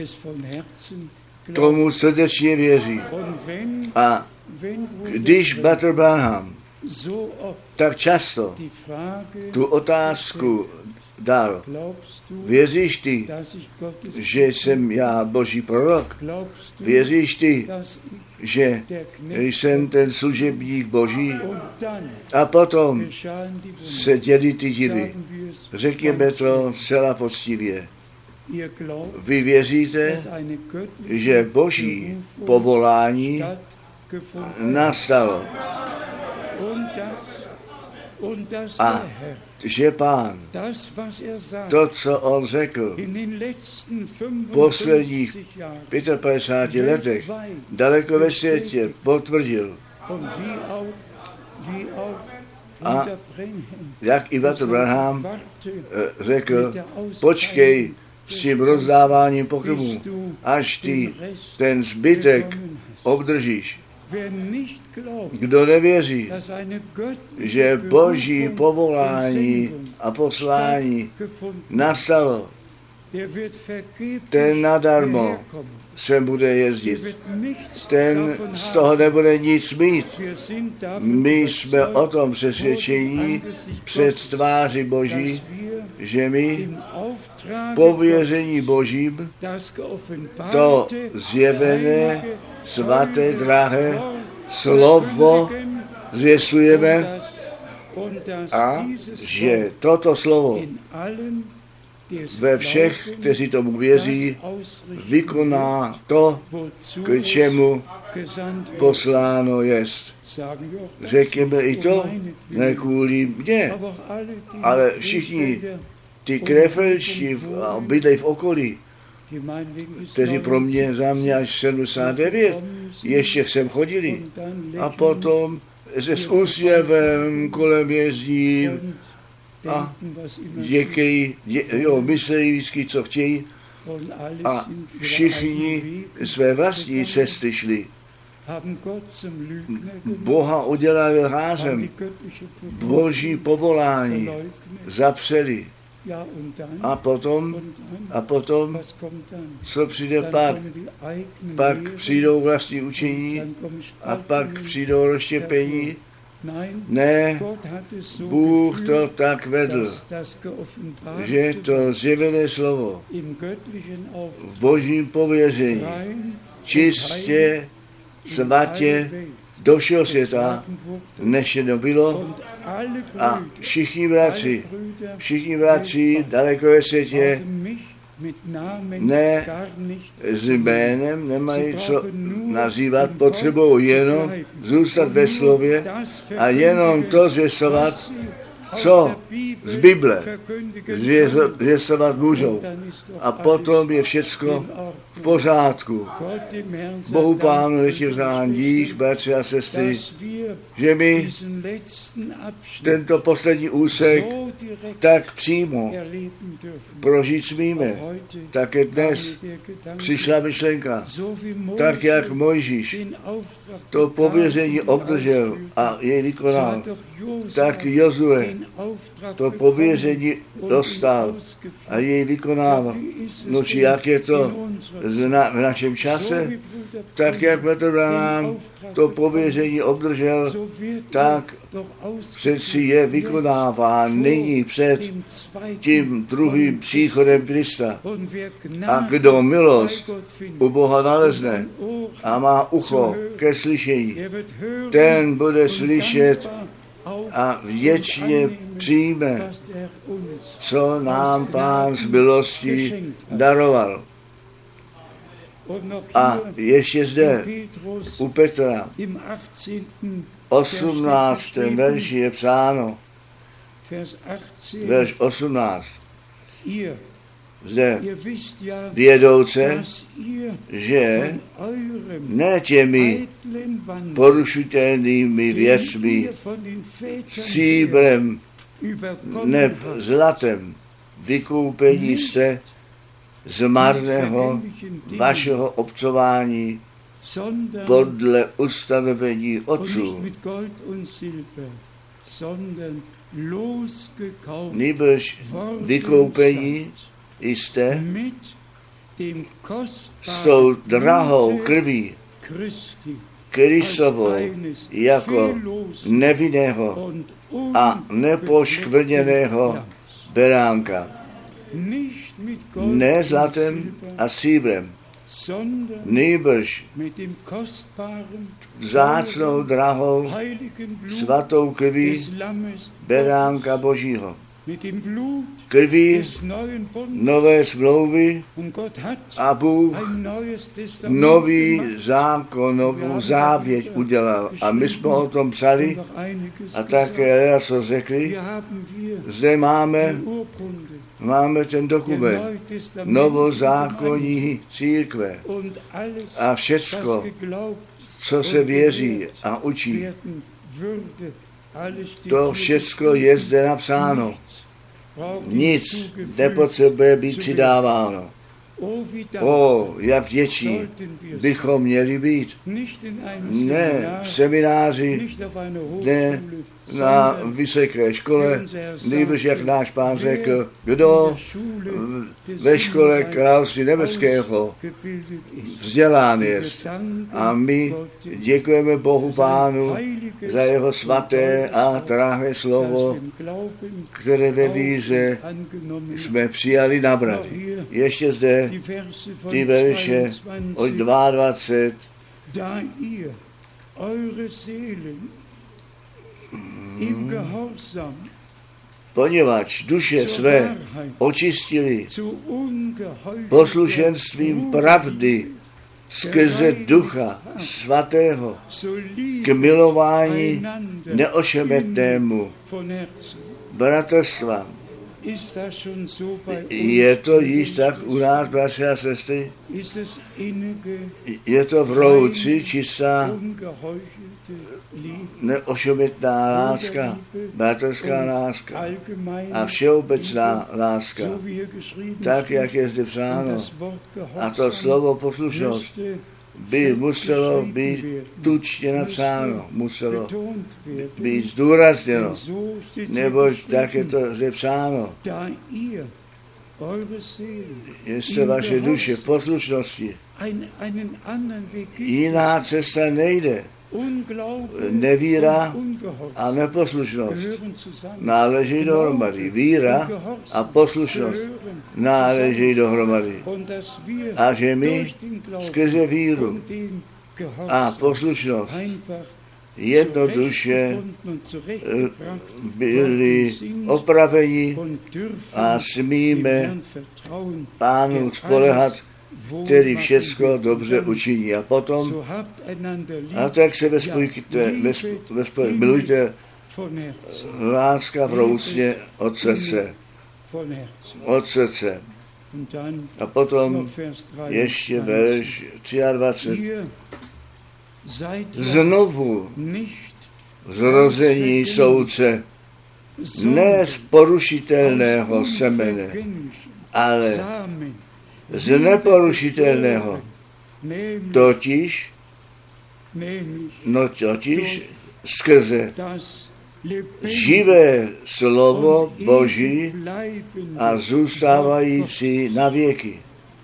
tomu srdečně věří. A když Bratr Branham tak často tu otázku dal, věříš ty, že jsem já Boží prorok? Věříš ty, že jsem ten služebník Boží? A potom se dělí ty divy. Řekněme to zcela poctivě. Vy věříte, že Boží povolání nastalo a že Pán to, co on řekl v posledních 55 letech daleko ve světě potvrdil. A jak i Bratr Branham řekl, počkej s tím rozdáváním pokrmů, až ty ten zbytek obdržíš. Kdo nevěří, že Boží povolání a poslání nastalo, ten nadarmo sem bude jezdit. Ten z toho nebude nic mít. My jsme o tom přesvědčení před tváří Boží, že my v pověření Božím to zjevené, svaté, drahé slovo zvěstujeme a že toto slovo ve všech, kteří tomu věří, vykoná to, k čemu posláno jest. Řekněme i to, ne kvůli mně, ale všichni ty krefelčtí bydlejí v okolí, kteří pro mě, za mě až 79, ještě sem chodili a potom se s úsměvem kolem jezdí a myslejí vždycky, co chtějí a všichni své vlastní cesty šli. Boha udělali lhářem, boží povolání zapřeli. A potom, co přijde pak? Pak přijdou vlastní učení a pak přijdou rozštěpení. Ne, Bůh to tak vedl, že to zjevené slovo v božím pověření čistě, svatě do všeho světa nešeno bylo a všichni bratři daleko ve světě ne s jménem nemají co nazývat, potřebují jenom zůstat ve slově a jenom to zvěstovat, co z Bible zvěstovat můžou. A potom je všecko v pořádku. Bohu Pánu vytěžán dík, bratři a sestry, že my tento poslední úsek tak přímo prožít smíme. Také dnes přišla myšlenka, tak jak Mojžíš to pověření obdržel a jej vykonal, tak Jozue to pověření dostal a jej vykonával. No či jak je to v našem čase, tak jak Petr Branham to pověření obdržel, tak přeci je vykonává nyní před tím druhým příchodem Krista. A kdo milost u Boha nalezne a má ucho ke slyšení, ten bude slyšet a věčně přijme, co nám Pán z milosti daroval. A ještě zde u Petra 18. verši je psáno, verš 18. Zde vědouce, že ne těmi porušitelnými věcmi, stříbrem neb zlatem vykoupení jste z marného vašeho obcování podle ustanovení otců, nýbrž vykoupení jste s tou drahou krví Kristovou jako nevinného a nepoškvrněného beránka. Ne zlatem a stříbrem, nýbrž vzácnou drahou svatou krví beránka Božího. Krví nové smlouvy a Bůh nový zákon, novou závěť udělal. A my jsme o tom psali a také co řekli, zde máme ten dokument novozákonní církve a všecko, co se věří a učí, to všecko je zde napsáno. Nic nepotřebuje být přidáváno. Jak vděční bychom měli být. Ne v semináři, ne na vysoké škole, nýbrž jak náš Pán řekl, kdo ve škole království nebeského vzdělán jest. A my děkujeme Bohu Pánu za jeho svaté a drahé slovo, které ve víře jsme přijali nabrali. Ještě zde ty verše od 22. Poněvadž duše své očistili poslušenstvím pravdy skrze Ducha Svatého k milování neošemetnému bratrstva. Je to již tak u nás, bratři a sestry? Je to vroucí, čistá, neošemetná láska, bratrská láska a všeobecná láska, tak, jak je zde psáno. A to slovo poslušnost by muselo být tučně napsáno, muselo být zdůrazněno, neboť tak je to zde psáno. Jestli vaše duše v poslušnosti, jiná cesta nejde. Nevíra a neposlušnost náleží dohromady. Víra a poslušnost náleží dohromady. A že my skrze víru a poslušnost jednoduše byli opraveni a smíme Pánu spolehat, který všecko dobře učiní. A potom, a tak se milujte, láska vroucně od srdce. Od srdce. A potom ještě verš 23. Znovu zrození soudce, ne z porušitelného semene, ale z neporušitelného, totiž skrze živé slovo Boží a zůstávající na věky.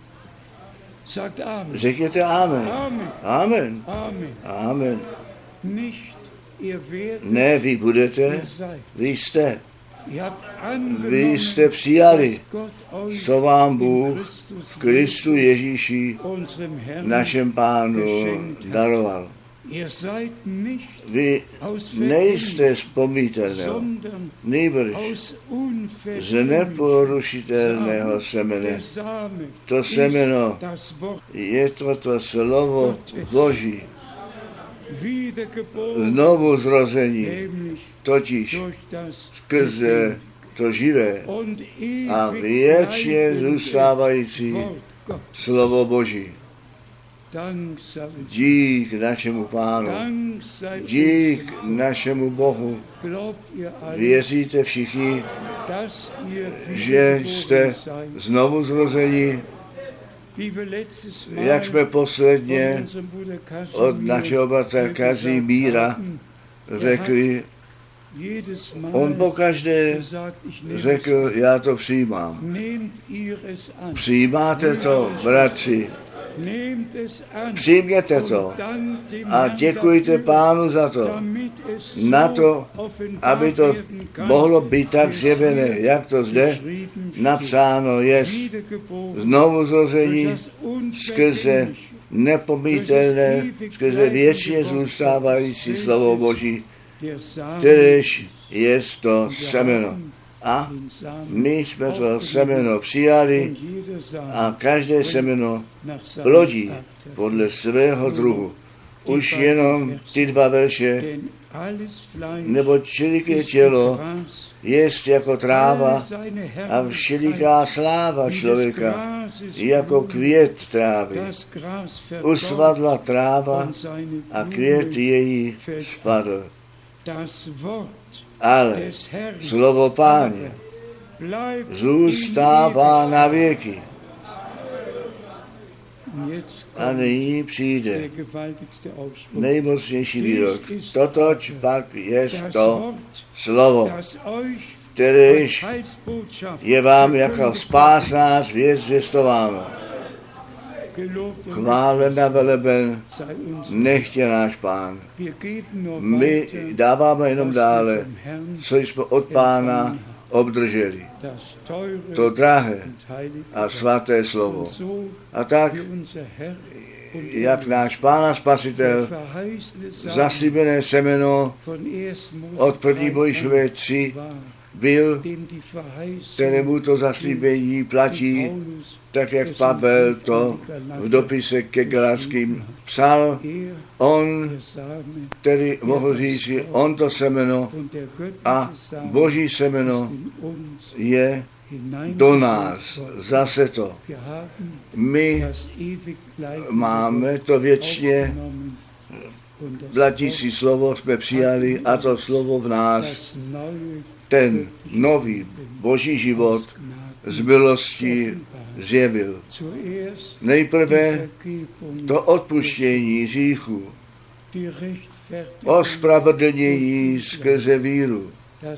Řekněte amen. Amen. Amen. Ne, vy budete, vy jste. Vy jste přijali, co vám Bůh v Kristu Ježíši, našem Pánu, daroval. Vy nejste z pomítelného, nýbrž z neporušitelného semene. To semeno je to slovo Boží. Znovu zrození, totiž skrze to živé a věčně zůstávající slovo Boží. Dík našemu Pánu, dík našemu Bohu. Věříte všichni, že jste znovu zrození, jak jsme posledně od našeho bratra Kazimíra řekli, on pokaždé řekl, já to přijímám. Přijímáte to, bratři? Přijměte to a děkujte Pánu za to. Na to, aby to mohlo být tak zjevené, jak to zde napsáno je. Znovu zrození skrze nepomítelné, skrze věčně zůstávající slovo Boží, kteréž je to semeno. A my jsme to semeno přijali a každé semeno plodí podle svého druhu. Už jenom ty dva verše, nebo všeliké tělo jest jako tráva a všeliká sláva člověka jako květ trávy. Usvadla tráva a květ její spadl. Ale slovo Páně zůstává na věky. A nyní přijde nejmocnější výrok. Totož pak je to slovo, kteréž je vám jako spásná zvěst zvěstováno. Chválen a veleben nechtě náš Pán. My dáváme jenom dále, co jsme od Pána obdrželi. To drahé a svaté slovo. A tak, jak náš Pán a Spasitel, zaslíbené semeno od 1. Mojžíšové 3 byl, kterému to zaslíbení platí, tak jak Pavel to v dopise ke Galatským psal, on, který mohl říct, on to semeno a Boží semeno je do nás. Zase to. My máme to věčně platící slovo, jsme přijali a to slovo v nás, ten nový Boží život z milosti zjevil. Nejprve to odpuštění hříchů, ospravedlnění skrze víru,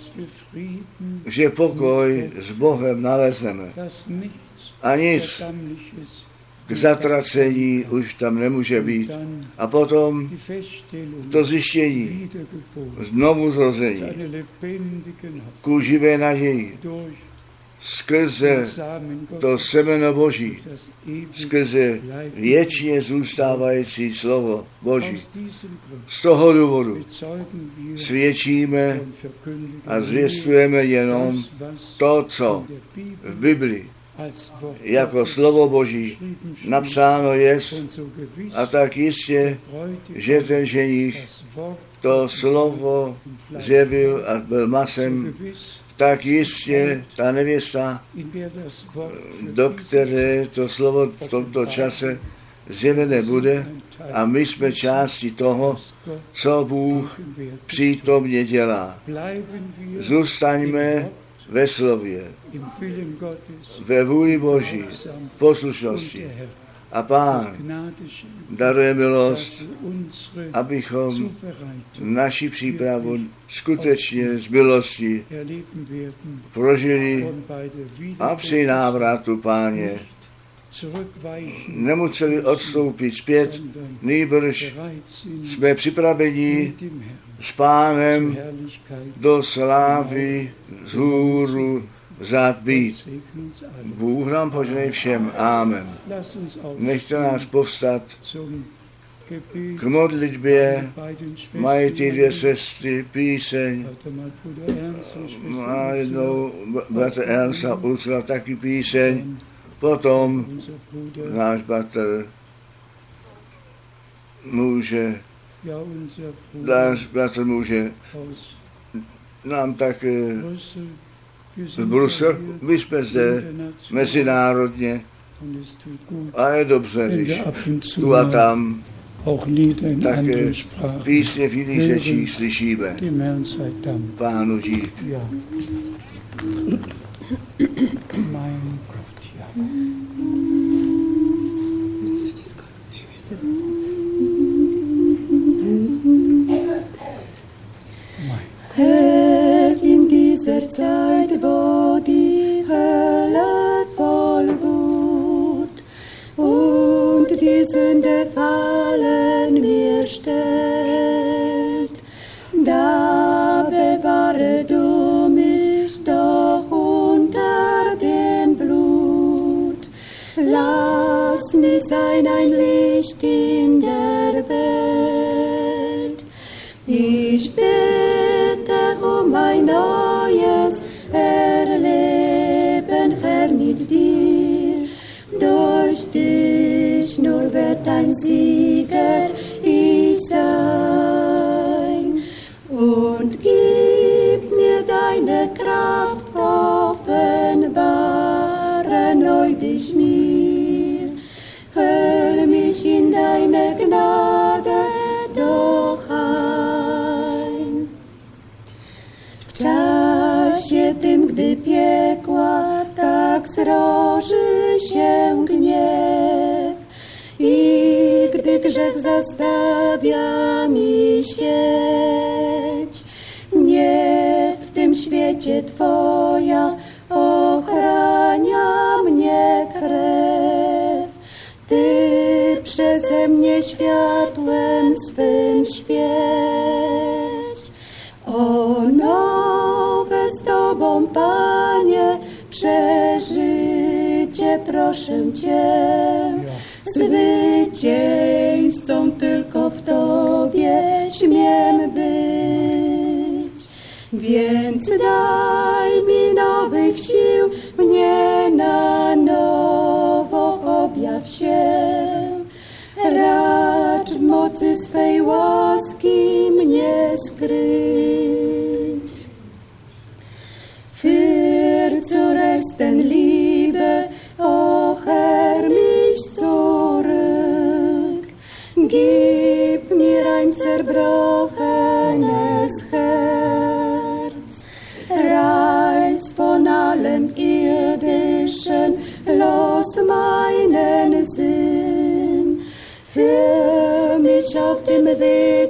že pokoj s Bohem nalezneme. A nic k zatracení už tam nemůže být. A potom to zjištění, znovu zrození, ku živé naději, skrze to semeno Boží, skrze věčně zůstávající slovo Boží. Z toho důvodu svědčíme a zvěstujeme jenom to, co v Biblii jako slovo Boží napsáno je, a tak jistě, že ten ženich to slovo zjevil a byl masem, tak jistě ta nevěsta, do které to slovo v tomto čase zjevené bude, a my jsme části toho, co Bůh přítomně dělá. Zůstaňme ve slově, ve vůli Boží, v poslušnosti. A Pán daruje milost, abychom naši přípravu skutečně z milosti prožili a při návratu Páně nemuseli odstoupit zpět, nýbrž jsme připraveni s Pánem do slávy vzhůru vzát být. Bůh nám požehnej všem. Amen. Nechte nás povstat k modlitbě. Mají ty dvě sestry píseň. Má jednou bratr Ernst a Ursula taky píseň. Potom náš bratr může nám tak z Brusel, my jsme zde mezinárodně a je dobře, když tu a tam také písně v jiných řečích slyšíme. Pánu dík. Herr, in dieser Zeit, wo die Hölle voll Wut und die Sünde fallen mir stellt, da bewahre du mich doch unter dem Blut. Lass mich sein ein Licht in der Welt. Ich bete um ein neues Erleben, Herr, mit dir. Durch dich nur wird ein Sieger ich sein. Und gib mir deine Kraft, offenbare neu dich mir. Hüll mich in deine Gnade doch ein. W czasie tym, gdy piekła tak sroży się gniew i gdy grzech zastawia mi sieć, nie w tym świecie Twoja ochrania mnie krew. Ty przeze mnie światłem swym świeć. O nowe z Tobą, Panie, przeżycie proszę Cię. Zwycięzcą tylko w Tobie śmiem być. Więc daj mi nowych sił, mnie na nowo objaw się. Racz w mocy swej łaski mnie skryć. Für zur ersten Liebe, o Herr, mich zurück. Gib mir ein zerbrochenes Herz. Reiß von allem Irdischen los ich auf dem Weg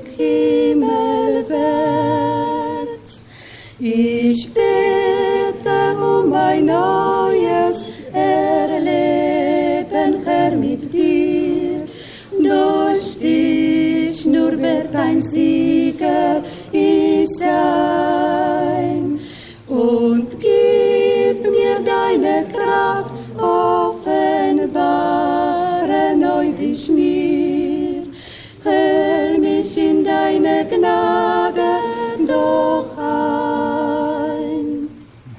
himmelwärts. Ich bete um ein neues Erleben, Herr, mit dir. Durch dich nur wird ein Sieger ich sein. Und gib mir deine Kraft, offenbare neu dich mir. Hüll mich in deine Gnade doch ein.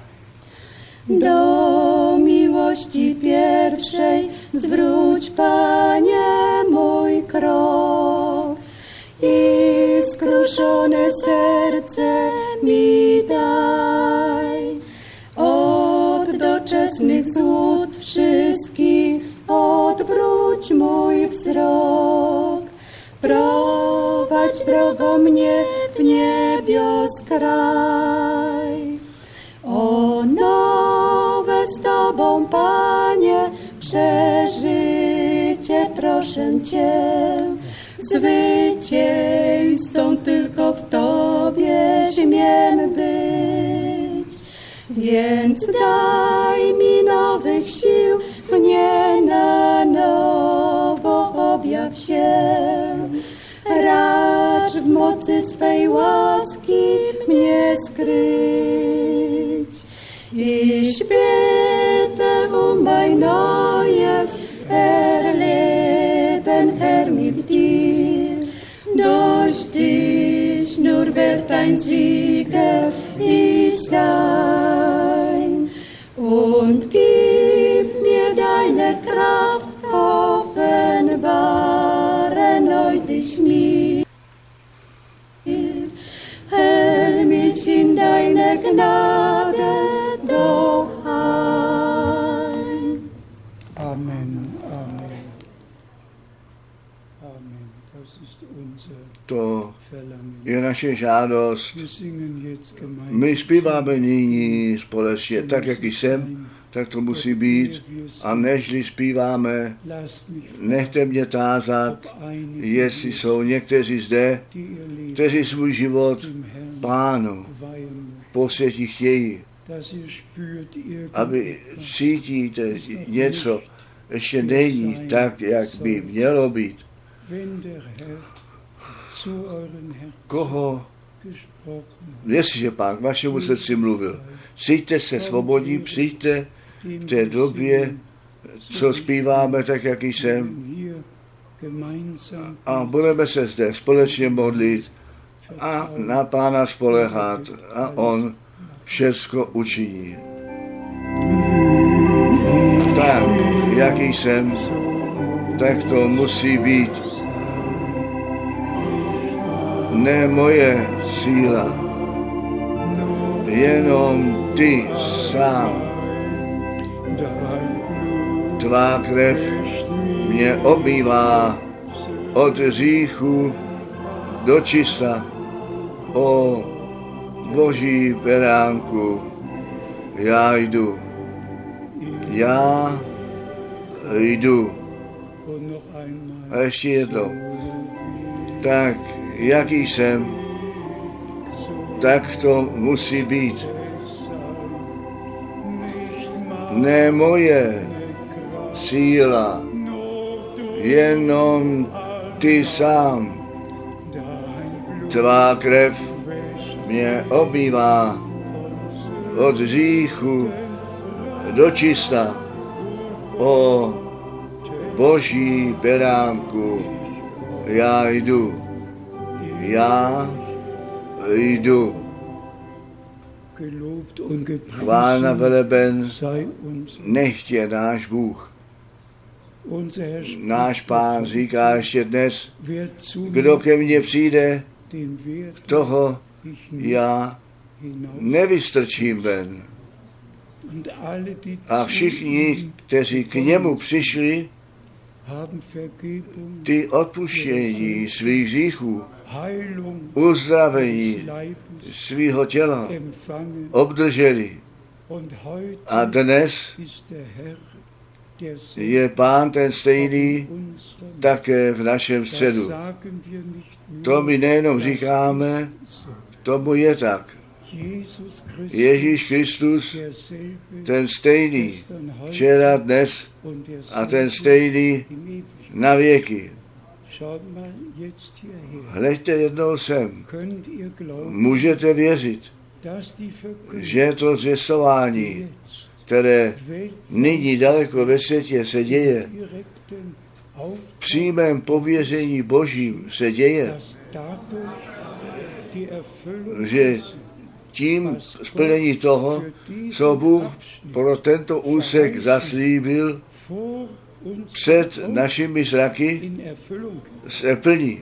Do miłości pierwszej zwróć, Panie, mój krok i skruszone serce mi daj. Od doczesnych złód wszystkich odwróć mój wzrok. Prowadź drogą mnie w niebios kraj. O nowe z Tobą, Panie, przeżycie proszę Cię. Zwycięzcą tylko w Tobie śmiem być. Więc daj mi nowych sił, mnie na nowo objaw się. Racz w mocy swej łaski mnie skryć. Ich bitte um ein neues Erleben, Herr, mit dir. Durch dich nur wird ein Sieger ich sein. Und gib mir deine Kraft, offenbare neu dich mir. Hüll mich in deine Gnade doch ein. Amen, Amen. Amen. Das ist unser To Verlangen. je naše žádost. Wir singen jetzt gemeinsam. My zpíváme nyní společně, tak jak jsem, tak to musí být. A nežli zpíváme, Lasst mich, nechte mě tázat, ob einige jestli jsou někteří zde, die ihr Leben kteří svůj život dem Herrn Pánu weihen, posvětit chtějí, dass ihr spürt, aby cítíte něco, ještě není tak, jak by mělo být. wenn der Herr zu euren Herzen Koho, gesprochen hat, jestliže Pán k vašemu srdci mluvil, cíťte se svobodní, přijďte v té době, co zpíváme, tak jak jsem, hier gemeinsam a budeme se zde společně modlit a na Pána spoléhat a On všecko učiní. Tak, jaký jsem, tak to musí být. Ne moje síla, jenom ty sám. Tvá krev mě obmývá od hříchu do čista. O Boží beránku, já jdu. Já jdu. und noch einmal A ještě jednou. Tak, jaký jsem, tak to musí být. Ne moje síla, jenom ty sám. Tvá krev mě obývá od hříchu do čista. O Boží beránku, já jdu. Já jdu. gelobt und Chvála veleben, sei uns. nechť je náš Bůh. Unser Herr spricht, Náš Pán říká ještě dnes, wer zu kdo mir ke mně přijde, den Wert toho ich nicht já hinaus. nevystrčím ven. Und alle, die A zu všichni, ihm kteří k němu přišli, haben Vergebung, ty odpuštění svých hříchů, Heilung uzdravení des Leibes svého těla empfangen. obdrželi. Und heute A dnes ist der Herr, der je Pán ten stejný, unserem také v našem středu. To my nejenom říkáme, tomu je tak. Ježíš Kristus, ten stejný včera, dnes a ten stejný na věky. Hleďte jednou sem. Můžete věřit, že to zvěstování, které nyní daleko ve světě se děje, v přímém pověření Božím se děje, že tím splnění toho, co Bůh pro tento úsek zaslíbil, před našimi zraky se plní.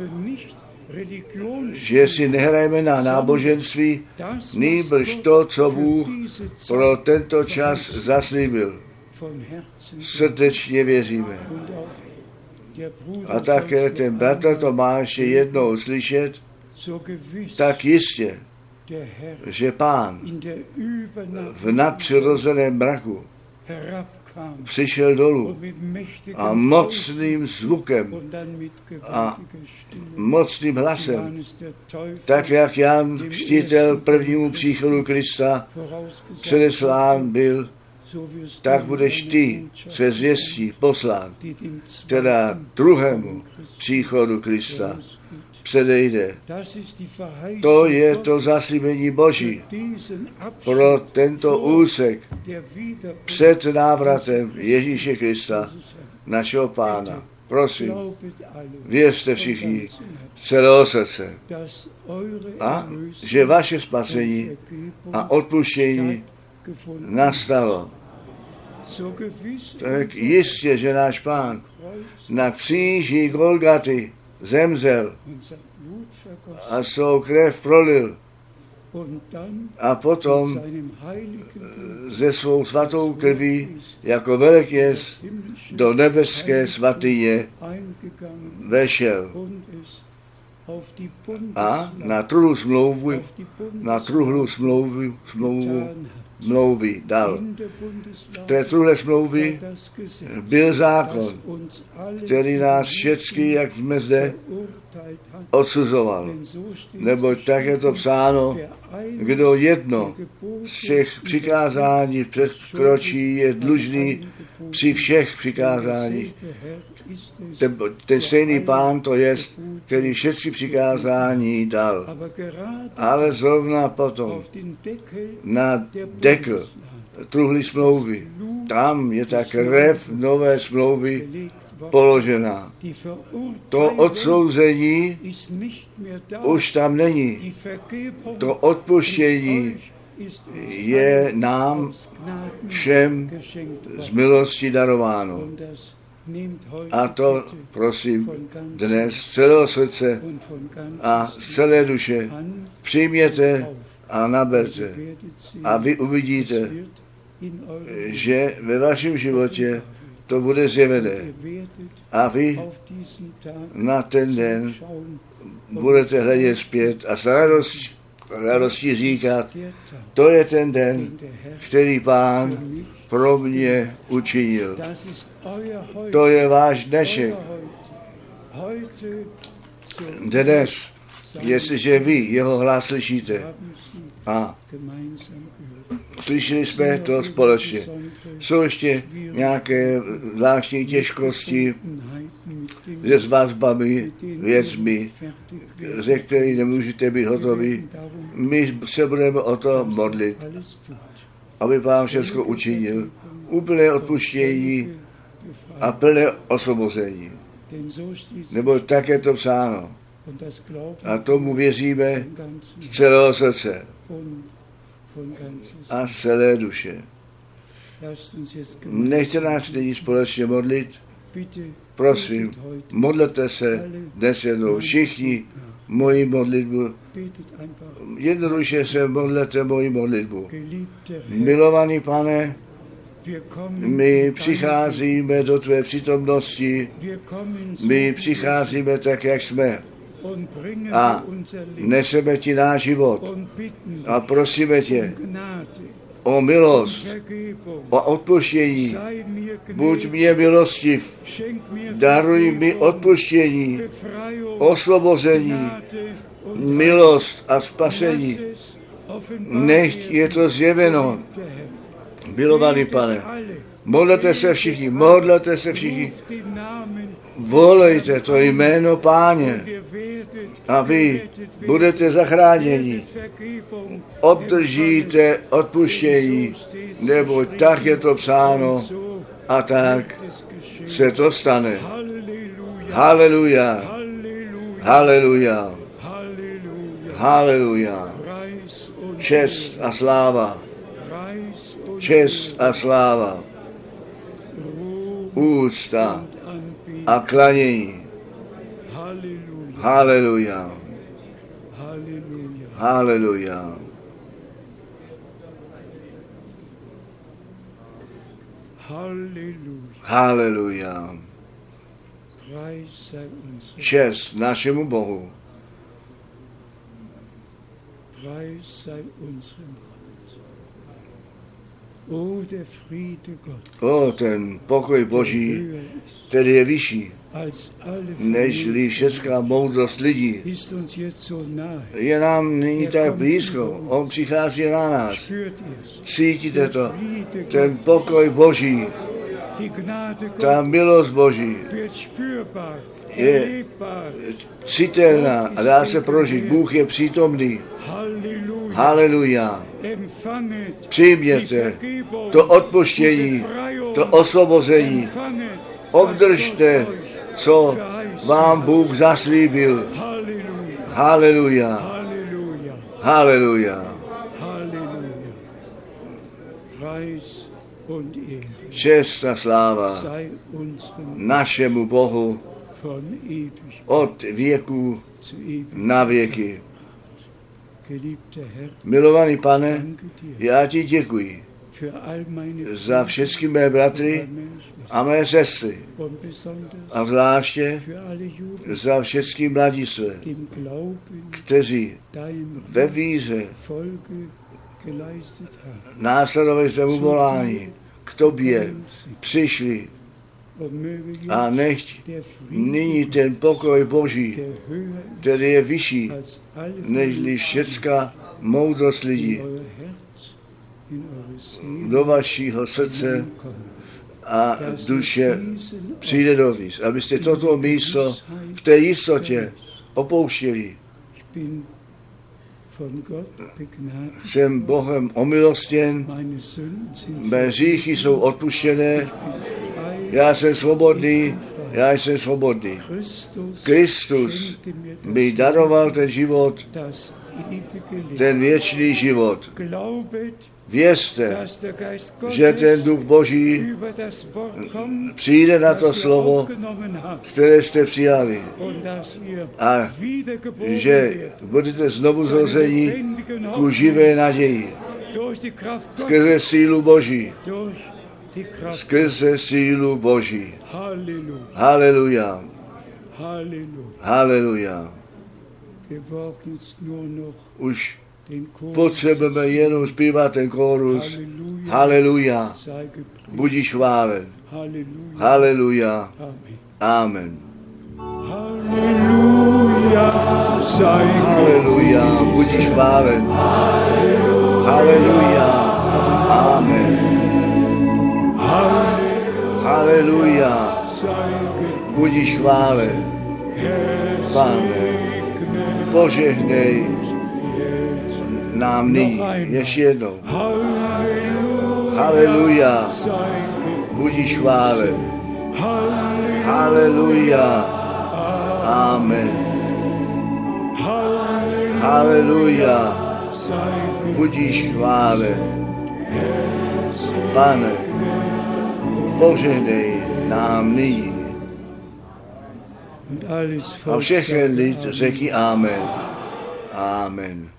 Že si nehrajeme na náboženství, nýbrž to, co Bůh pro tento čas zaslíbil. Srdečně věříme. A také ten bratr to má ještě jednou slyšet, tak jistě, že Pán v nadpřirozeném mraku přišel dolů a mocným zvukem a mocným hlasem, tak jak Jan Křtitel prvnímu příchodu Krista předeslán byl, tak budeš ty se zvěstí poslán, teda druhému příchodu Krista předejde. To je to zaslíbení Boží pro tento úsek před návratem Ježíše Krista, našeho Pána. Prosím, věřte všichni celého srdce, a že vaše spasení a odpuštění nastalo. Tak jistě, že náš Pán na kříži Golgaty zemřel a svou krev prolil a potom ze svou svatou krví jako velekněz do nebeské svatyně vešel a na truhlu smlouvy dal. V té truhle smlouvy byl zákon, který nás všechny, jak jsme zde, odsuzoval. Neboť tak je to psáno, kdo jedno z těch přikázání překročí, je dlužný při všech přikázáních. Ten stejný Pán to je, který všechny přikázání dal. Ale zrovna potom na dekl truhly smlouvy, tam je ta krev nové smlouvy položena. To odsouzení už tam není. To odpuštění je nám všem z milosti darováno. A to, prosím, dnes z celého srdce a z celé duše přijměte a naberte. A vy uvidíte, že ve vašem životě to bude zjevené. A vy na ten den budete hledět zpět a s radostí říkat, to je ten den, který Pán pro mě učinil. To je váš dnešek. Dnes, jestliže vy jeho hlas slyšíte, a slyšeli jsme to společně. Jsou ještě nějaké zvláštní těžkosti se vazbami, věcmi, ze kterých nemůžete být hotovi. My se budeme o to modlit, aby Pán všechno učinil. Úplné odpuštění a plné osvobození. Nebo tak je to psáno. A tomu věříme z celého srdce a z celé duše. Nechte nás nyní společně modlit. Prosím, modlete se dnes jednou všichni moji modlitbu. Jednoduše se modlete moji modlitbu. Milovaný Pane, my přicházíme do tvé přítomnosti, my přicházíme tak, jak jsme. A neseme ti náš život a prosíme tě o milost, o odpuštění. Buď mě milostiv, daruj mi odpuštění, osvobození, milost a spasení. Nechť je to zjeveno. Milovaný Pane, modlete se všichni, volejte to jméno Páně a vy budete zachráněni. Obdržíte odpuštění, nebo tak je to psáno a tak se to stane. Haleluja, haleluja, haleluja. Čest a sláva, čest a sláva, úcta a klanění. Haleluja, haleluja. Haleluja. Čest našemu Bohu. O, ten pokoj Boží, který je vyšší, nežli všecká moudrost lidí, je nám nyní tak blízko. On přichází na nás. Cítíte to? Ten pokoj Boží, ta milost Boží je citelná a dá se prožít. Bůh je přítomný. Haleluja. Přijměte to odpuštění, to osvobození. Obdržte, co vám Bůh zaslíbil. Haleluja. Haleluja. Čest a sláva našemu Bohu od věku na věky. Milovaný Pane, já ti děkuji za všechny mé bratry a mé sestry a zvláště za všechny mladistvé, kteří ve víře následovali svému volání k tobě přišli a nechť nyní ten pokoj Boží, který je vyšší nežli všecká moudrost lidí, do vašího srdce a duše přijde dovnitř, abyste toto místo v té jistotě opouštěli. Jsem Bohem omilostěn, mé hříchy jsou odpuštěné, já jsem svobodný. Kristus mi daroval ten život, ten věčný život. Vězte, že ten Duch Boží přijde na to slovo, které jste přijali. A že budete znovu zrození ku živé naději. Skrze sílu Boží. Skrze sílu Boží. Haleluja. Haleluja. Už potřebujeme jenom zpívat ten chorus. Haleluja. Budíš chválen. Haleluja. Amen. Haleluja. Budíš chválen. Haleluja. Amen. Haleluja. Budíš chválen. Pane, požehnej nám nyní. Ještě jednou. Haleluja. Budíš chválen. Haleluja. Amen. Haleluja. Budíš chválen. Pane, požehnej nám nyní. A všechny lid řekni amen. Amen.